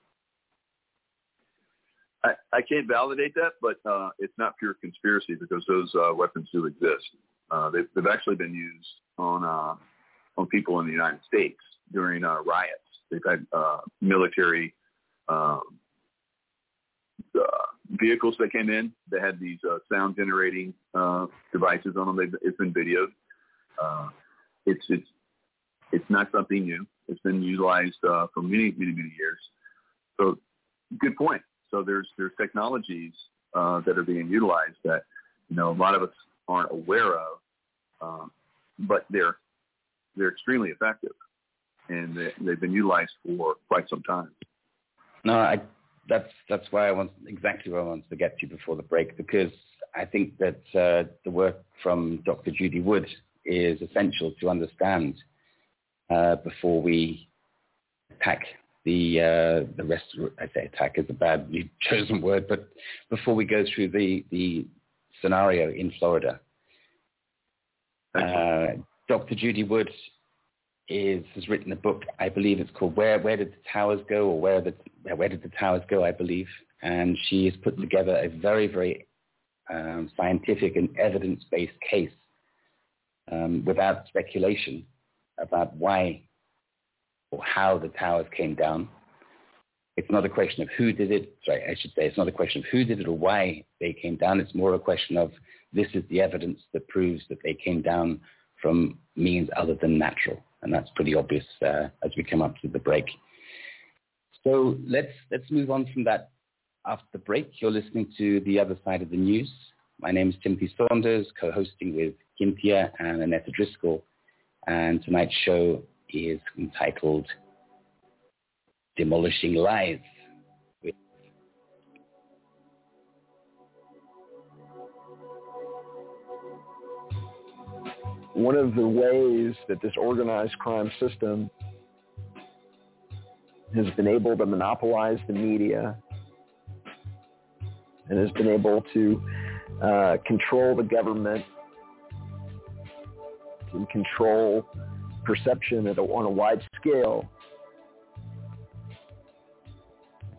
I, I can't validate that, but uh, it's not pure conspiracy, because those uh, weapons do exist. Uh, they've, they've actually been used on uh, on people in the United States during uh, riots. They've had uh, military um, uh, vehicles that came in. They had these uh, sound-generating uh, devices on them. They've, it's been videoed. Uh, it's it's it's not something new. It's been utilized uh, for many, many, many years. So, good point. So there's there's technologies uh, that are being utilized that, you know, a lot of us aren't aware of, uh, but they're they're extremely effective. And they've been utilized for quite some time. No, I, that's that's why I want exactly where I wanted to get to before the break, because I think that uh, the work from Doctor Judy Wood is essential to understand uh, before we attack the uh, the rest. Of, I say attack is a bad chosen word, but before we go through the the scenario in Florida, uh, Doctor Judy Wood is has written a book. I believe it's called Where Where Did the Towers Go, or Where the Where Did the Towers Go, I believe. And she has put together a very, very um, scientific and evidence-based case um, without speculation about why or how the towers came down. It's not a question of who did it. Sorry, I should say it's not a question of who did it or why they came down. It's more a question of this is the evidence that proves that they came down from means other than natural. And that's pretty obvious uh, as we come up to the break. So let's let's move on from that after the break. You're listening to The Other Side of the News. My name is Timothy Saunders, co-hosting with Cynthia and Annette Driscoll. And tonight's show is entitled Demolishing Lies. One of the ways that this organized crime system has been able to monopolize the media and has been able to uh, control the government and control perception at a, on a wide scale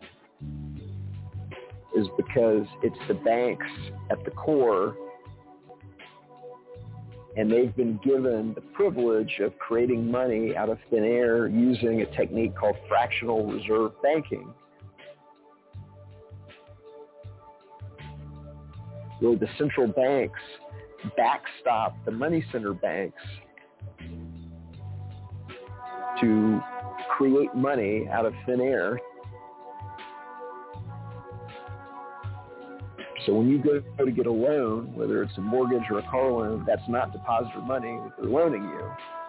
is because it's the banks at the core and they've been given the privilege of creating money out of thin air using a technique called fractional reserve banking, where the central banks backstop the money center banks to create money out of thin air. So when you go to get a loan, whether it's a mortgage or a car loan, that's not depositor money that they're loaning you.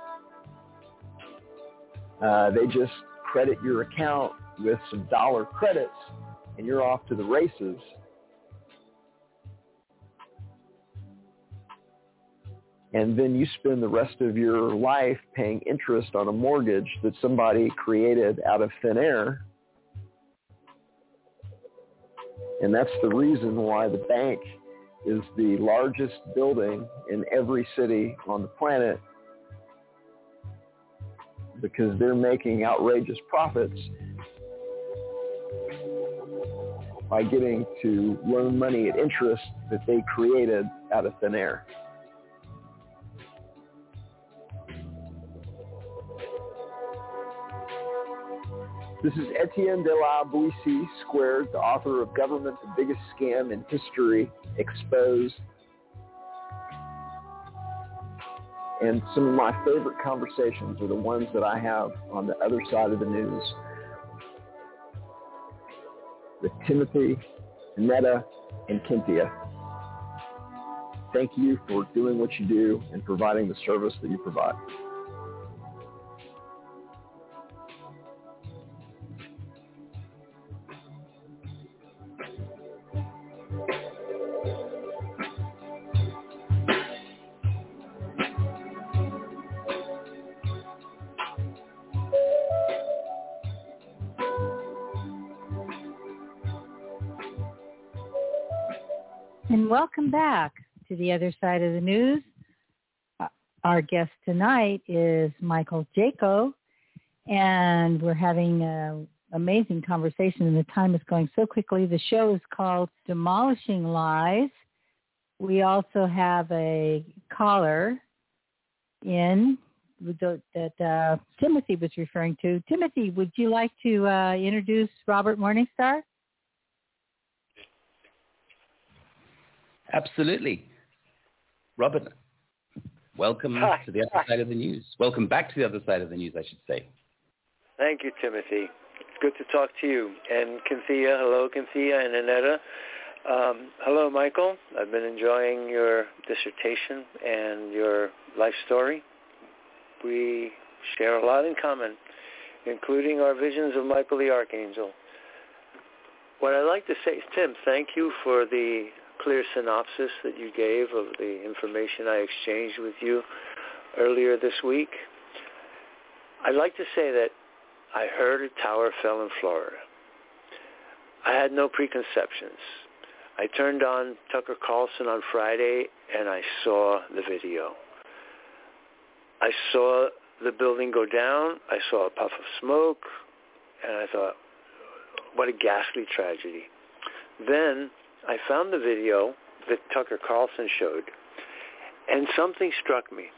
Uh, they just credit your account with some dollar credits, and you're off to the races. And then you spend the rest of your life paying interest on a mortgage that somebody created out of thin air. And that's the reason why the bank is the largest building in every city on the planet, because they're making outrageous profits by getting to loan money at interest that they created out of thin air. This is Etienne de la Boétie Squared, the author of Government, the Biggest Scam in History, Exposed. And some of my favorite conversations are the ones that I have on the other side of the news with Timothy, Netta, and Cynthia. Thank you for doing what you do and providing the service that you provide. And welcome back to the other side of the news. Uh, our guest tonight is Michael Jaco, and we're having an amazing conversation, and the time is going so quickly. The show is called Demolishing Lies. We also have a caller in that uh, Timothy was referring to. Timothy, would you like to uh, introduce Robert Morningstar? Absolutely. Robert, welcome Hi. to the other side of the news. Welcome back to the other side of the news, I should say. Thank you, Timothy. It's good to talk to you. And Cynthia, hello, Cynthia and Annetta. Um, hello, Michael. I've been enjoying your dissertation and your life story. We share a lot in common, including our visions of Michael the Archangel. What I'd like to say is, Tim, thank you for the clear synopsis that you gave of the information I exchanged with you earlier this week. I'd like to say that I heard a tower fell in Florida. I had no preconceptions. I turned on Tucker Carlson on Friday and I saw the video. I saw the building go down. I saw a puff of smoke, and I thought, what a ghastly tragedy. Then I found the video that Tucker Carlson showed, and something struck me.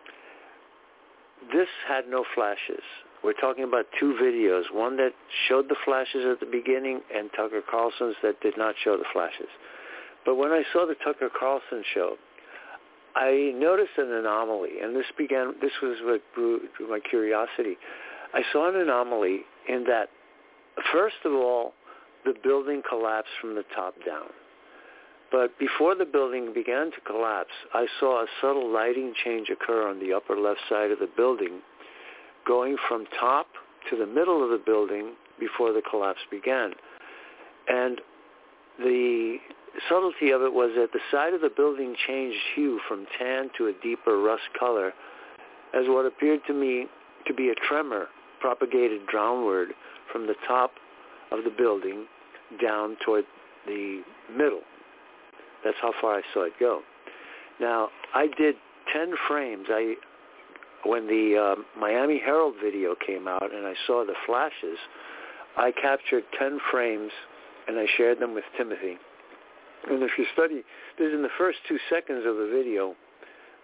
This had no flashes. We're talking about two videos, one that showed the flashes at the beginning and Tucker Carlson's that did not show the flashes. But when I saw the Tucker Carlson show, I noticed an anomaly, and this began. This was what drew, drew my curiosity. I saw an anomaly in that, first of all, the building collapsed from the top down. But before the building began to collapse, I saw a subtle lighting change occur on the upper left side of the building, going from top to the middle of the building before the collapse began. And the subtlety of it was that the side of the building changed hue from tan to a deeper rust color as what appeared to me to be a tremor propagated downward from the top of the building down toward the middle. That's how far I saw it go. Now, I did ten frames. I, when the um, Miami Herald video came out and I saw the flashes, I captured ten frames and I shared them with Timothy. And if you study, this is in the first two seconds of the video,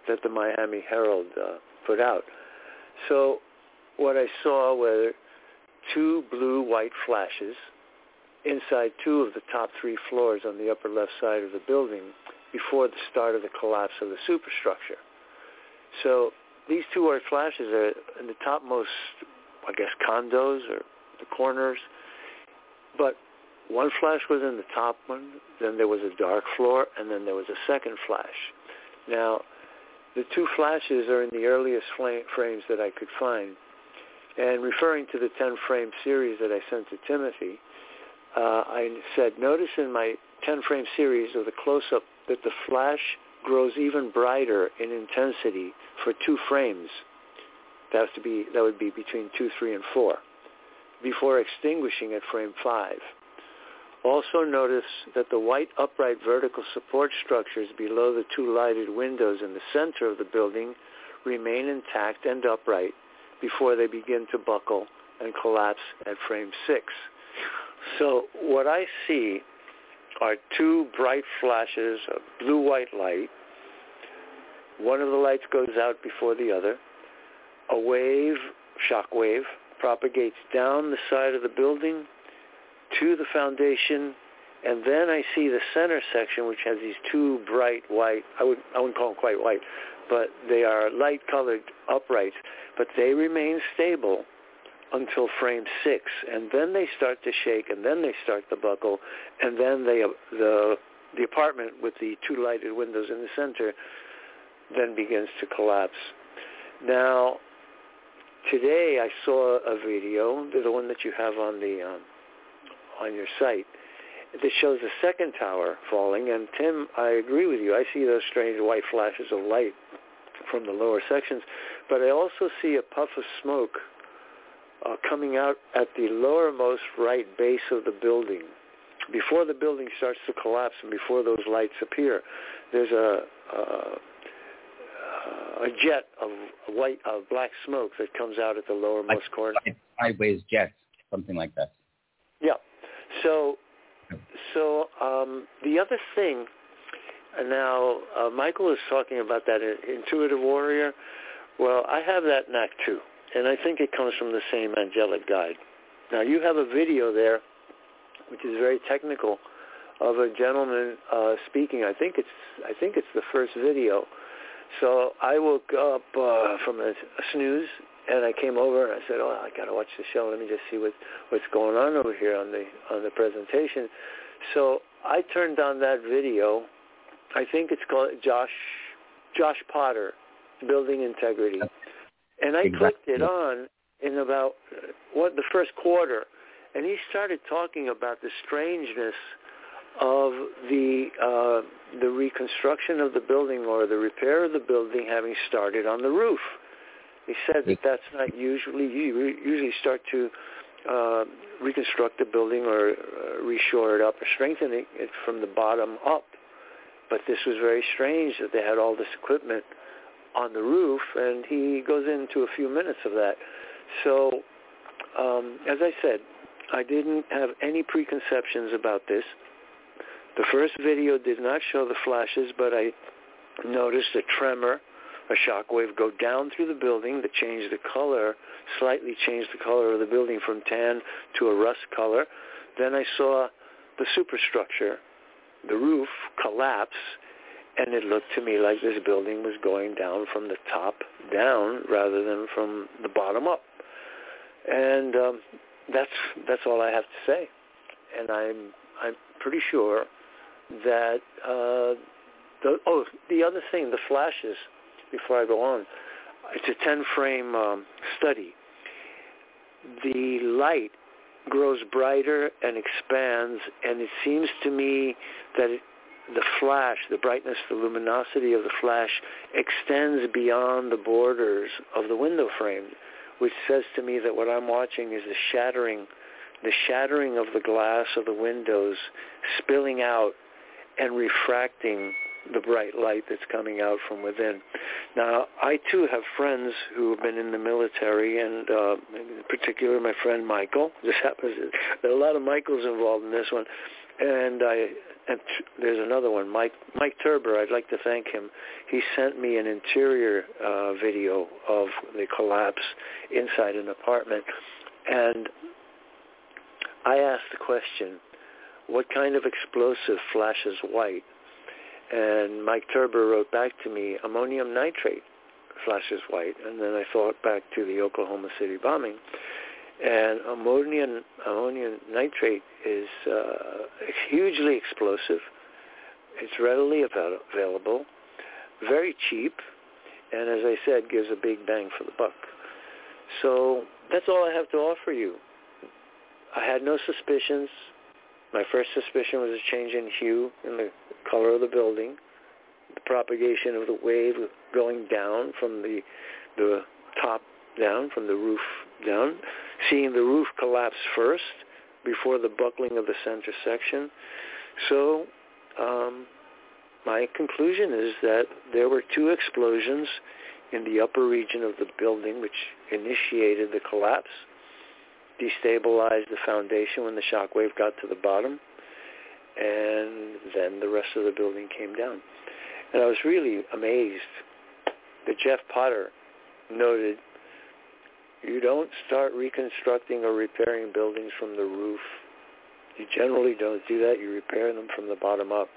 that the Miami Herald uh, put out. So what I saw were two blue-white flashes inside two of the top three floors on the upper left side of the building before the start of the collapse of the superstructure. So these two white flashes are in the topmost, I guess, condos or the corners. But one flash was in the top one, then there was a dark floor, and then there was a second flash. Now, the two flashes are in the earliest frames that I could find. And referring to the ten-frame series that I sent to Timothy, uh, I said, notice in my ten-frame series of the close-up that the flash grows even brighter in intensity for two frames. That would be, that would be between two, three, and four, before extinguishing at frame five. Also notice that the white upright vertical support structures below the two lighted windows in the center of the building remain intact and upright before they begin to buckle and collapse at frame six. So what I see are two bright flashes of blue-white light. One of the lights goes out before the other. A wave, shock wave, propagates down the side of the building to the foundation, and then I see the center section, which has these two bright white, I, would, I wouldn't call them quite white, but they are light-colored uprights, but they remain stable until frame six, and then they start to shake, and then they start to buckle, and then they, the, the apartment with the two lighted windows in the center then begins to collapse. Now, today I saw a video, the one that you have on the um, on your site, that shows the second tower falling, and Tim, I agree with you. I see those strange white flashes of light from the lower sections, but I also see a puff of smoke uh, coming out at the lowermost right base of the building. Before the building starts to collapse and before those lights appear, there's a, a, a jet of white, of black smoke that comes out at the lowermost like, corner. Like sideways jets, something like that. Yeah. So, so um, the other thing, and now uh, Michael is talking about that intuitive warrior. Well, I have that knack too, and I think it comes from the same angelic guide. Now, you have a video there, which is very technical, of a gentleman uh, speaking. I think it's I think it's the first video. So I woke up uh, from a, a snooze, and I came over and I said, "Oh, I got to watch the show. Let me just see what what's going on over here on the on the presentation." So I turned on that video. I think it's called Josh Josh Potter, Building Integrity, and I exactly. clicked it on in about uh, what the first quarter, and he started talking about the strangeness of the uh, the reconstruction of the building or the repair of the building having started on the roof. He said that that's not usually, you usually start to uh, reconstruct the building or uh, reshore it up or strengthen it from the bottom up. But this was very strange that they had all this equipment on the roof, and he goes into a few minutes of that. So, um, as I said, I didn't have any preconceptions about this. The first video did not show the flashes, but I noticed a tremor, a shock wave go down through the building that changed the color, slightly changed the color of the building from tan to a rust color. Then I saw the superstructure, the roof, collapse, and it looked to me like this building was going down from the top down rather than from the bottom up. And um, that's that's all I have to say. And I'm I'm pretty sure that uh, the oh the other thing, the flashes. Before I go on, it's a ten-frame um, study. The light grows brighter and expands, and it seems to me that it, the flash, the brightness, the luminosity of the flash extends beyond the borders of the window frame, which says to me that what I'm watching is the shattering, the shattering of the glass of the windows, spilling out and refracting the bright light that's coming out from within. Now, I too have friends who have been in the military, and uh, in particular my friend Michael. This happens, there are a lot of Michaels involved in this one. And I and t- there's another one, Mike Mike Turber. I'd like to thank him. He sent me an interior uh, video of the collapse inside an apartment, and I asked the question, what kind of explosive flashes white? And Mike Turber wrote back to me, ammonium nitrate flashes white. And then I thought back to the Oklahoma City bombing. And ammonium, ammonium nitrate is uh, hugely explosive. It's readily avail- available, very cheap, and as I said, gives a big bang for the buck. So that's all I have to offer you. I had no suspicions. My first suspicion was a change in hue in the color of the building, the propagation of the wave going down from the the top down, from the roof down, seeing the roof collapse first before the buckling of the center section. So um, my conclusion is that there were two explosions in the upper region of the building which initiated the collapse, destabilized the foundation when the shock wave got to the bottom, and then the rest of the building came down. And I was really amazed that Jeff Potter noted, you don't start reconstructing or repairing buildings from the roof. You generally don't do that. You repair them from the bottom up.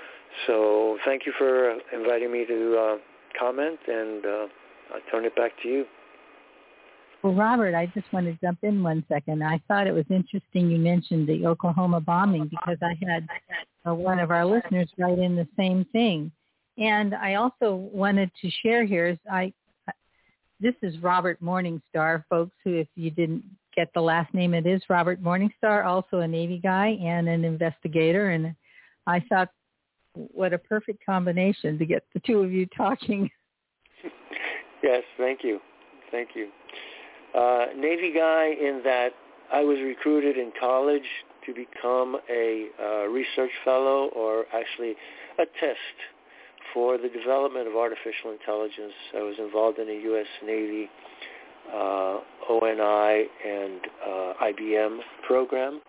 So thank you for inviting me to uh, comment, and uh, I'll turn it back to you. Well, Robert, I just want to jump in one second. I thought it was interesting you mentioned the Oklahoma bombing because I had uh, one of our listeners write in the same thing. And I also wanted to share here, is I, this is Robert Morningstar, folks, who, if you didn't get the last name, it is Robert Morningstar, also a Navy guy and an investigator. And I thought, what a perfect combination to get the two of you talking. Yes, thank you. Thank you. Uh, Navy guy in that I was recruited in college to become a uh, research fellow, or actually a test for the development of artificial intelligence. I was involved in a U S Navy uh, O N I and uh, I B M program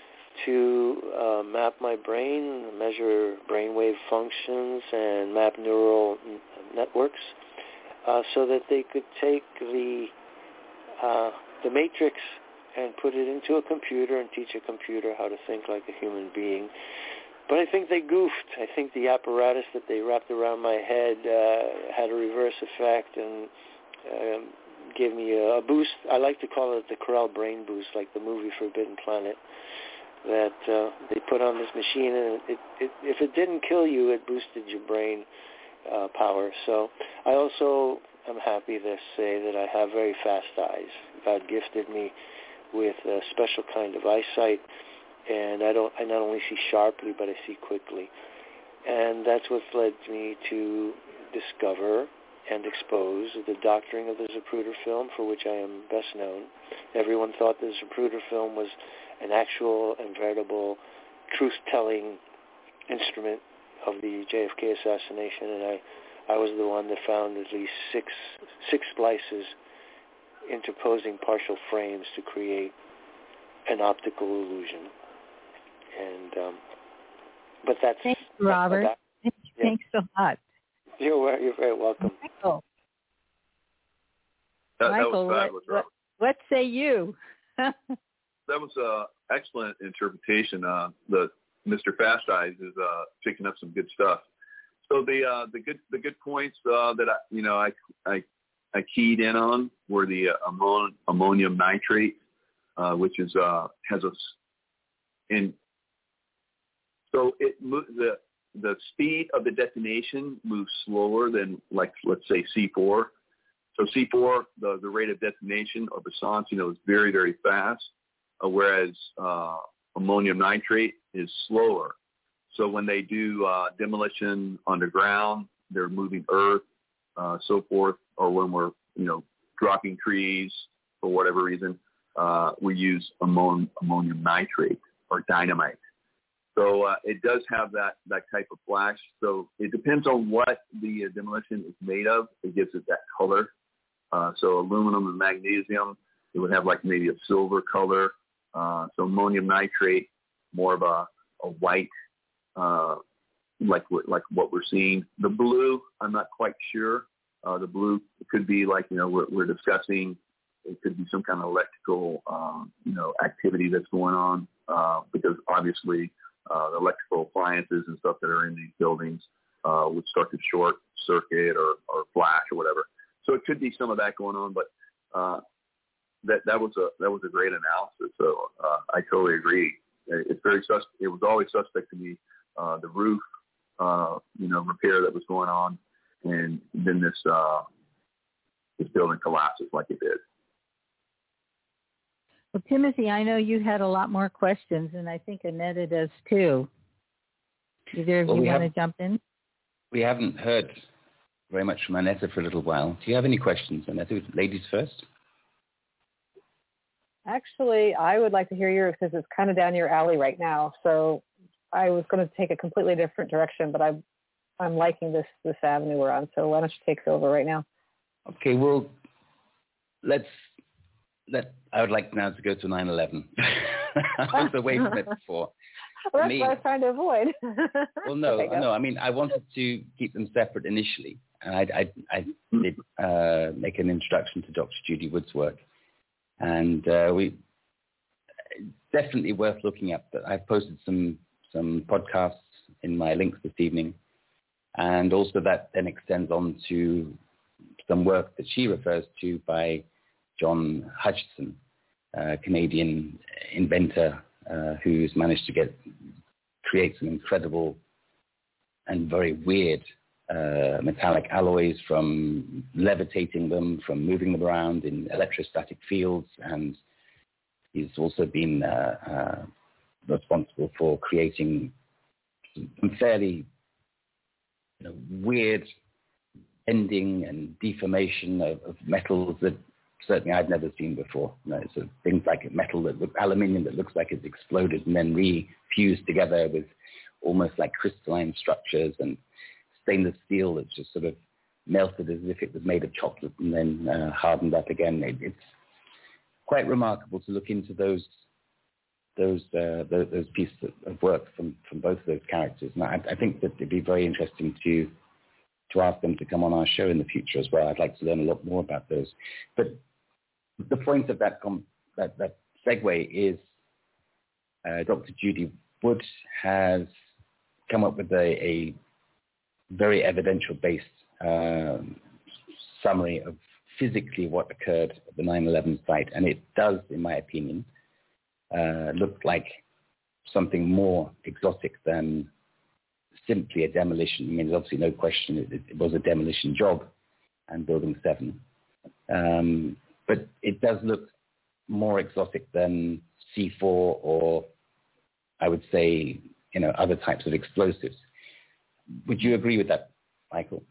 to uh, map my brain, measure brainwave functions, and map neural n- networks uh, so that they could take the uh, the matrix and put it into a computer and teach a computer how to think like a human being. But I think they goofed. I think the apparatus that they wrapped around my head uh, had a reverse effect and um, gave me a, a boost. I like to call it the Corel brain boost, like the movie Forbidden Planet, that uh, they put on this machine, and it, it, if it didn't kill you, it boosted your brain uh, power. So I also am happy to say that I have very fast eyes. God gifted me with a special kind of eyesight, and I don't. I not only see sharply, but I see quickly, and that's what's led me to discover and expose the doctoring of the Zapruder film, for which I am best known. Everyone thought the Zapruder film was an actual and veritable truth-telling instrument of the J F K assassination, and I, I was the one that found at least six six splices interposing partial frames to create an optical illusion. And um, but that's thanks, Robert. That, yeah. Thanks so much. You're you're very welcome. Michael, That, Michael, that was fabulous, what, what, what say you? That was an excellent interpretation. Uh, the Mister Fast Eyes is uh, picking up some good stuff. So the uh, the good the good points uh, that I you know I, I I keyed in on were the uh, ammon, ammonium nitrate, uh, which is uh, has a in so it the the speed of the detonation moves slower than, like, let's say C four. So C four, the the rate of detonation or Besance, you know, is very very fast, uh, whereas uh, ammonium nitrate is slower. So when they do uh, demolition underground, they're moving earth, uh, so forth, or when we're, you know, dropping trees for whatever reason, uh, we use ammon- ammonium nitrate or dynamite. So uh, it does have that, that type of flash. So it depends on what the uh, demolition is made of. It gives it that color. Uh, so aluminum and magnesium, it would have like maybe a silver color. Uh, so ammonium nitrate, more of a a white, uh, like like what we're seeing. The blue, I'm not quite sure. Uh, the blue could be like, you know, we're, we're discussing, it could be some kind of electrical, um, you know, activity that's going on, uh, because obviously uh, the electrical appliances and stuff that are in these buildings uh, would start to short circuit or, or flash or whatever. So it could be some of that going on, but uh, that that was a that was a great analysis. So uh, I totally agree. It's very sus. It was always suspect to me, uh, the roof, uh, you know, repair that was going on. And then this uh, this building collapses like it did. Well, Timothy, I know you had a lot more questions, and I think Annetta does too. Either of well, you we want have, to jump in? We haven't heard very much from Annetta for a little while. Do you have any questions, Annetta? Ladies first. Actually, I would like to hear yours because it's kind of down your alley right now. So I was going to take a completely different direction, but I'm I'm liking this this avenue we're on. So why don't you take over right now? Okay, well, let's let. I would like now to go to nine eleven. I was away from it before. Well, that's me, what I was trying to avoid. Well, no, okay, no. I mean, I wanted to keep them separate initially, and I, I, I did uh, make an introduction to Doctor Judy Wood's work, and uh, we definitely worth looking at. But I've posted some some podcasts in my links this evening. And also that then extends on to some work that she refers to by John Hutchison, a Canadian inventor uh, who's managed to get create some incredible and very weird uh, metallic alloys, from levitating them, from moving them around in electrostatic fields. And he's also been uh, uh, responsible for creating some fairly You know, weird bending and deformation of, of metals that certainly I'd never seen before. You know, so things like metal that look, aluminium that looks like it's exploded and then refused together with almost like crystalline structures, and stainless steel that's just sort of melted as if it was made of chocolate and then uh, hardened up again. It, it's quite remarkable to look into those those uh, those, those pieces of work from, from both of those characters. And I, I think that it'd be very interesting to to ask them to come on our show in the future as well. I'd like to learn a lot more about those. But the point of that com- that, that segue is uh, Doctor Judy Wood has come up with a, a very evidential-based uh, summary of physically what occurred at the nine eleven site, and it does, in my opinion, Uh, looked like something more exotic than simply a demolition. I mean, there's obviously no question it, it was a demolition job, and Building seven. Um, but it does look more exotic than C four or, I would say, you know, other types of explosives. Would you agree with that, Michael?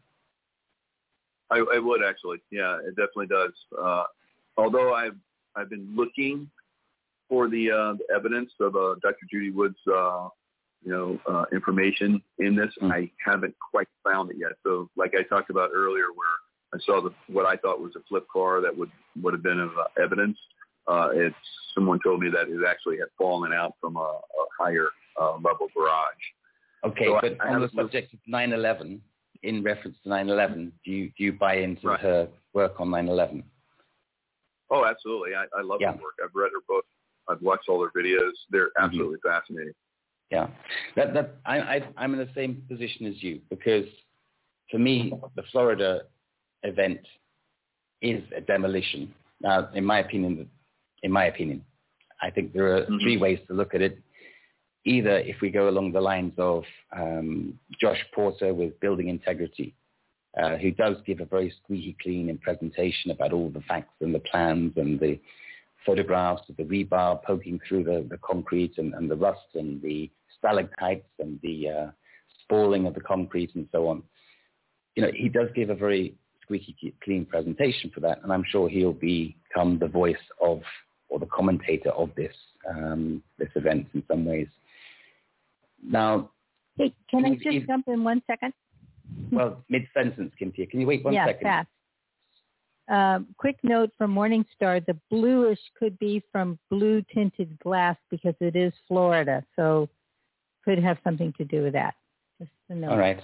I, I would actually. Yeah, it definitely does. Uh, although I've I've been looking for the, uh, the evidence of uh, Doctor Judy Wood's, uh, you know, uh, information in this, mm-hmm. I haven't quite found it yet. So, like I talked about earlier, where I saw the, what I thought was a flip car that would would have been of uh, evidence. Uh, it's someone told me that it actually had fallen out from a, a higher uh, level garage. Okay, so but I, I on the subject looked... of nine eleven, in reference to nine eleven, do you do you buy into right. her work on nine eleven? Oh, absolutely. I, I love yeah. her work. I've read her book. I've watched all their videos. They're absolutely mm-hmm. fascinating. Yeah, that that I, I I'm in the same position as you, because for me the Florida event is a demolition. Now, in my opinion, in my opinion, I think there are mm-hmm. three ways to look at it. Either if we go along the lines of um, Josh Porter with Building Integrity, uh, who does give a very squeaky clean in presentation about all the facts and the plans and the photographs of the rebar poking through the, the concrete and, and the rust and the stalactites and the uh, spalling of the concrete and so on. You know, he does give a very squeaky clean presentation for that, and I'm sure he'll become the voice of, or the commentator of this um, this event in some ways. Now, hey, can I just jump in one second? Well, mid-sentence, Cynthia. Can you wait one yeah, second? Yeah, fast. Uh, quick note from Morningstar, the bluish could be from blue tinted glass because it is Florida. So could have something to do with that. Just a note. All right.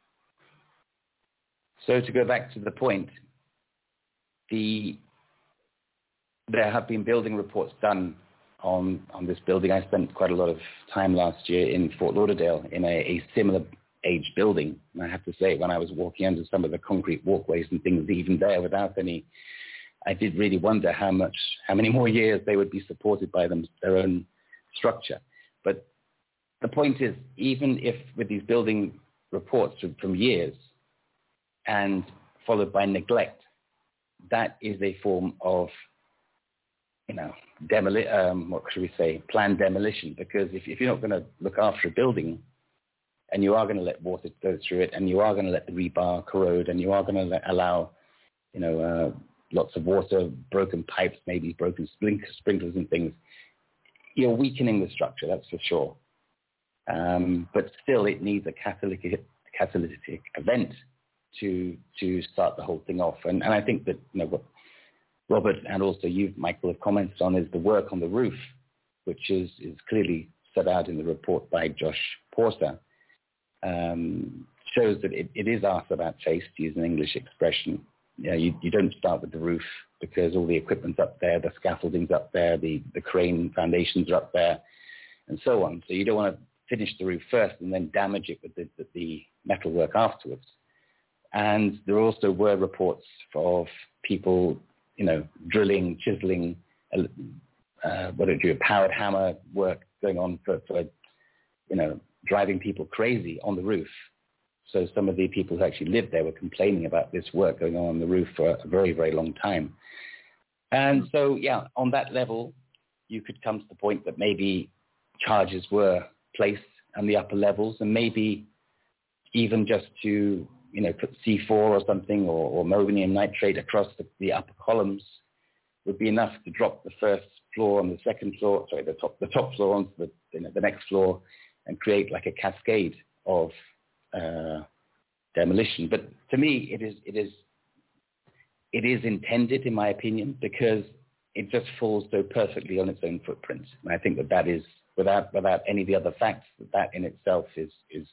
So to go back to the point, the there have been building reports done on, on this building. I spent quite a lot of time last year in Fort Lauderdale in a, a similar age building. And I have to say, when I was walking under some of the concrete walkways and things even there without any, I did really wonder how much, how many more years they would be supported by them, their own structure. But the point is, even if with these building reports from, from years and followed by neglect, that is a form of, you know, demoli- um, what should we say, planned demolition. Because if, if you're not going to look after a building and you are going to let water go through it and you are going to let the rebar corrode and you are going to allow, you know, uh, lots of water, broken pipes, maybe broken sprinklers and things, you're weakening the structure, that's for sure. Um, but still, it needs a catalytic, catalytic event to to start the whole thing off. And, and I think that, you know, what Robert and also you, Michael, have commented on is the work on the roof, which is, is clearly set out in the report by Josh Porter, um, shows that it, it is art about face, to use an English expression. You know, you, you don't start with the roof because all the equipment's up there, the scaffolding's up there, the, the crane foundations are up there, and so on. So you don't want to finish the roof first and then damage it with the, the, the metalwork afterwards. And there also were reports of people, you know, drilling, chiseling, uh, what did you do, powered hammer work going on for, for, you know, driving people crazy on the roof. So some of the people who actually lived there were complaining about this work going on on the roof for a very, very long time. And so, yeah, on that level, you could come to the point that maybe charges were placed on the upper levels, and maybe even just to, you know, put C four or something, or, or ammonium nitrate across the, the upper columns would be enough to drop the first floor on the second floor, sorry, the top, the top floor onto the, you know, the next floor, and create like a cascade of uh, demolition. But to me, it is, it is, it is intended, in my opinion, because it just falls so perfectly on its own footprint. And I think that that is, without without any of the other facts, that that in itself is is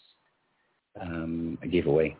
um, a giveaway.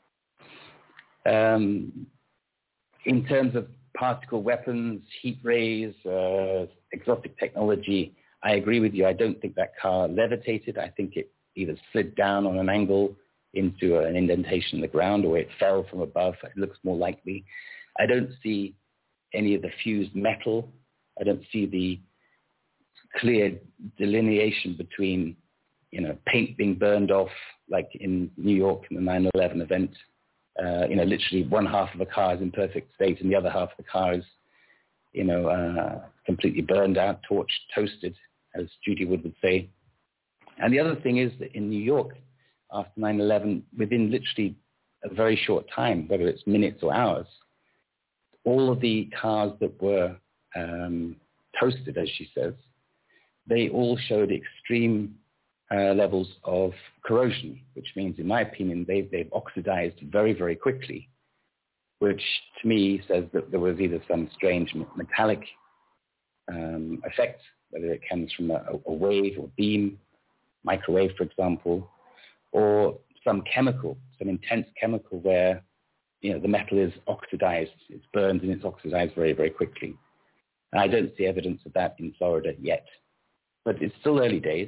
Um, in terms of particle weapons, heat rays, uh, exotic technology, I agree with you. I don't think that car levitated. I think it either slid down on an angle into an indentation in the ground, or it fell from above. It looks more likely. I don't see any of the fused metal. I don't see the clear delineation between, you know, paint being burned off, like in New York in the nine eleven event. Uh, you know, literally one half of the car is in perfect state and the other half of the car is, you know, uh, completely burned out, torched, toasted, as Judy Wood would say. And the other thing is that in New York, after nine eleven, within literally a very short time, whether it's minutes or hours, all of the cars that were um, toasted, as she says, they all showed extreme uh, levels of corrosion, which means, in my opinion, they've, they've oxidized very, very quickly, which to me says that there was either some strange metallic um, effect, whether it comes from a, a wave or beam, microwave, for example, or some chemical, some intense chemical where, you know, the metal is oxidized, it's burned and it's oxidized very, very quickly. And I don't see evidence of that in Florida yet, but it's still early days.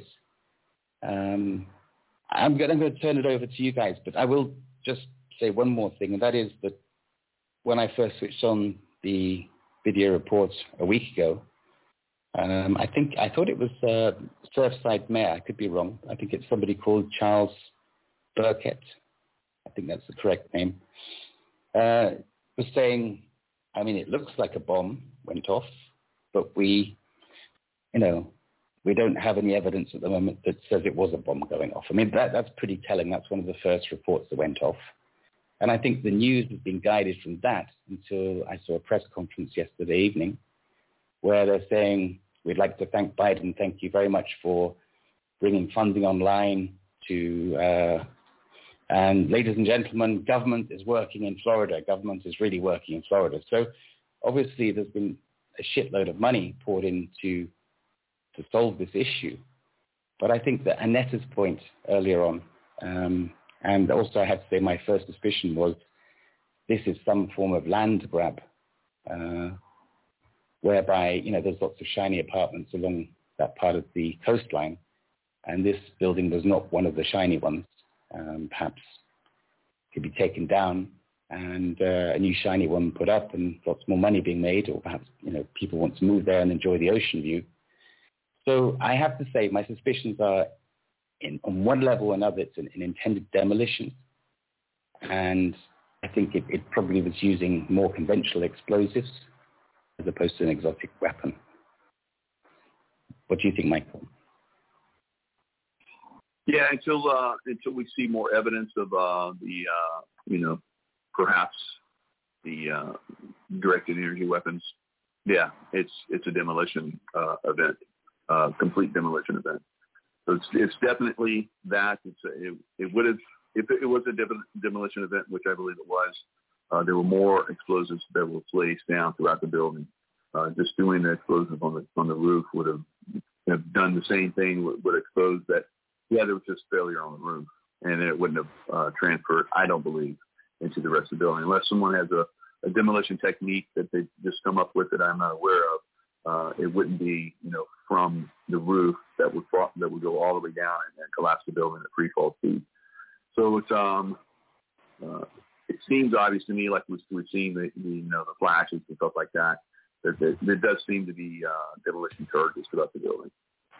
Um, I'm going, I'm going to turn it over to you guys, but I will just say one more thing, and that is that when I first switched on the video reports a week ago, um, I think I thought it was uh, Surfside Mayor. I could be wrong. I think it's somebody called Charles Burkett. I think that's the correct name. Uh, was saying, I mean, it looks like a bomb went off, but we, you know, we don't have any evidence at the moment that says it was a bomb going off. I mean, that, that's pretty telling. That's one of the first reports that went off. And I think the news has been guided from that until I saw a press conference yesterday evening where they're saying, we'd like to thank Biden. Thank you very much for bringing funding online to, uh, and ladies and gentlemen, government is working in Florida. Government is really working in Florida. So obviously there's been a shitload of money poured into to solve this issue. but I think that Annetta's point earlier on, um, and also I have to say my first suspicion was this is some form of land grab, uh, whereby, you know, there's lots of shiny apartments along that part of the coastline, and this building was not one of the shiny ones. Um, perhaps could be taken down and uh, a new shiny one put up and lots more money being made, or perhaps, you know, people want to move there and enjoy the ocean view. So I have to say my suspicions are in, on one level or another, it's an, an intended demolition. And I think it, it probably was using more conventional explosives as opposed to an exotic weapon. What do you think, Michael? Yeah, until uh, until we see more evidence of uh, the, uh, you know, perhaps the uh, directed energy weapons, yeah, it's it's a demolition uh, event, uh, complete demolition event. So it's it's definitely that. It's a, it, it would have, if it was a de- demolition event, which I believe it was, uh, there were more explosives that were placed down throughout the building. Uh, just doing the explosive on the on the roof would have, have done the same thing. Would, would expose that. Yeah, there was just failure on the roof, and it wouldn't have uh, transferred, I don't believe, into the rest of the building. Unless someone has a, a demolition technique that they just come up with that I'm not aware of, uh, it wouldn't be, you know, from the roof that would that would go all the way down and, and collapse the building at free fall speed. So it's um, uh, it seems obvious to me, like we've, we've seen the, the you know the flashes and stuff like that, that there, there does seem to be uh, demolition charges throughout the building.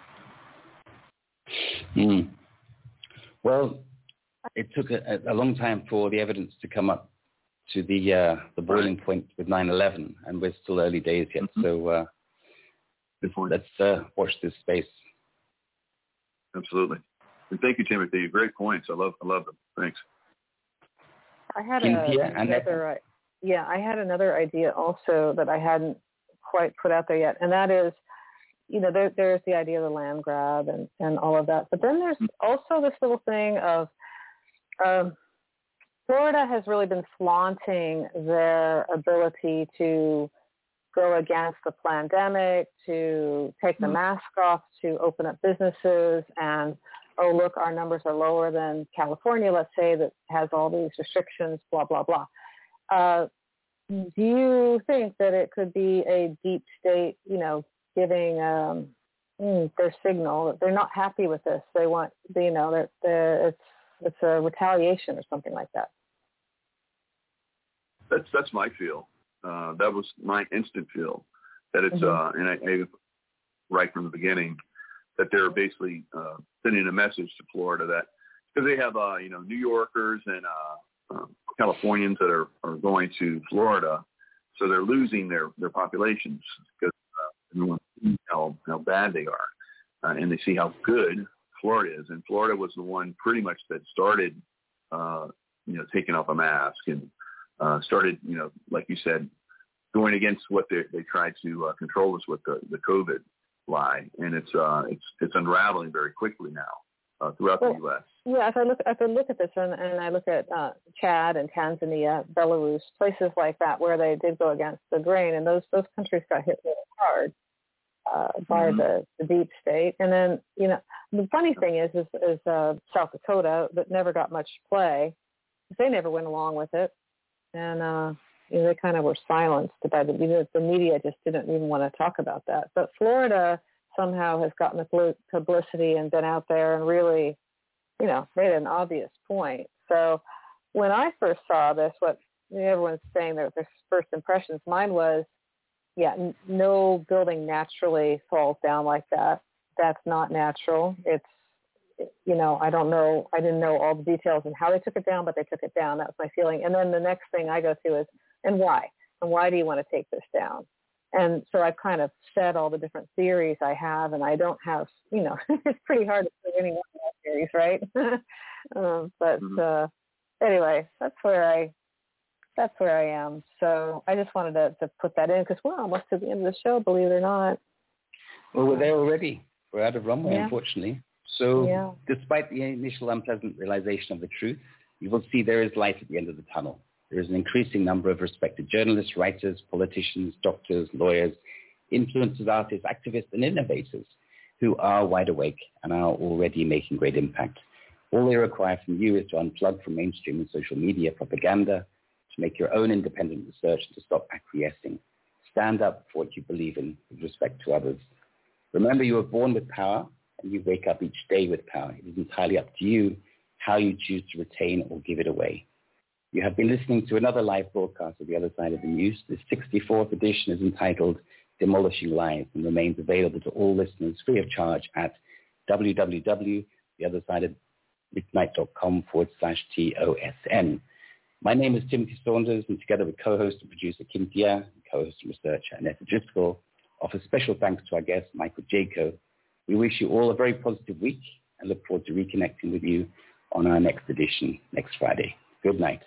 Mm. Well, it took a, a long time for the evidence to come up to the uh, the boiling right. point with nine eleven, and we're still early days yet. Mm-hmm. So uh, let's uh, watch this space. Absolutely. And thank you, Timothy. Great points. I love I love them. Thanks. I had a, another yeah, I had another idea also that I hadn't quite put out there yet, and that is, you know, there, there's the idea of the land grab and, and all of that. But then there's also this little thing of um, Florida has really been flaunting their ability to go against the pandemic, to take the mask off, to open up businesses, and, oh, look, our numbers are lower than California, let's say, that has all these restrictions, blah, blah, blah. Uh, do you think that it could be a deep state, you know, giving um, mm, their signal that they're not happy with this? They want, you know, that it's it's a retaliation or something like that. That's that's my feel. Uh, that was my instant feel. That it's mm-hmm. uh, and I, I right from the beginning that they're basically uh, sending a message to Florida that because they have uh, you know New Yorkers and uh, uh, Californians that are, are going to Florida, so they're losing their their populations because everyone sees how, how bad they are, uh, and they see how good Florida is. And Florida was the one pretty much that started, uh, you know, taking off a mask and uh, started, you know, like you said, going against what they, they tried to uh, control us with the, the COVID lie. And it's uh, it's it's unraveling very quickly now uh, throughout well, the U S. Yeah, if I look if I look at this and, and I look at uh, Chad and Tanzania, Belarus, places like that where they did go against the grain, and those those countries got hit really hard uh, by mm-hmm. the, the deep state. And then, you know, the funny thing is, is, is uh, South Dakota that never got much play. They never went along with it, and uh, you know, they kind of were silenced by the, you know, the media just didn't even want to talk about that. But Florida somehow has gotten the publicity and been out there and really, you know, made an obvious point. So when I first saw this, what you know, everyone's saying their, their first impressions, mine was, yeah, n- no building naturally falls down like that. That's not natural. It's, you know, I don't know, I didn't know all the details and how they took it down, but they took it down. That was my feeling. And then the next thing I go to is, and why? And why do you want to take this down? And so I've kind of said all the different theories I have, and I don't have, you know, it's pretty hard to say any one of my theories, right? um, but mm-hmm. uh, anyway, that's where I, that's where I am. So I just wanted to, to put that in because we're almost to the end of the show, believe it or not. Well, we're there already. We're out of runway, yeah. unfortunately. So yeah. despite the initial unpleasant realization of the truth, you will see there is light at the end of the tunnel. There is an increasing number of respected journalists, writers, politicians, doctors, lawyers, influencers, artists, activists, and innovators who are wide awake and are already making great impact. All they require from you is to unplug from mainstream and social media propaganda, to make your own independent research, and to stop acquiescing. Stand up for what you believe in with respect to others. Remember, you were born with power, and you wake up each day with power. It is entirely up to you how you choose to retain or give it away. You have been listening to another live broadcast of The Other Side of the News. The sixty-fourth edition is entitled Demolishing Lies and remains available to all listeners free of charge at www.theothersideofmidnight.com forward slash T O S N. My name is Timothy Saunders, and together with co-host and producer Kim Thea, and co-host and researcher Annette Driscoll, offer special thanks to our guest, Michael Jaco. We wish you all a very positive week and look forward to reconnecting with you on our next edition next Friday. Good night.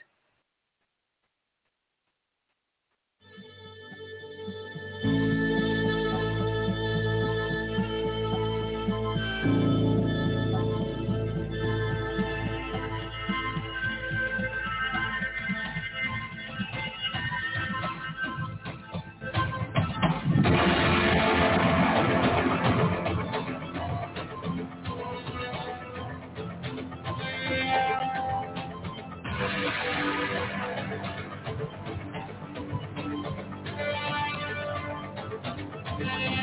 Yeah.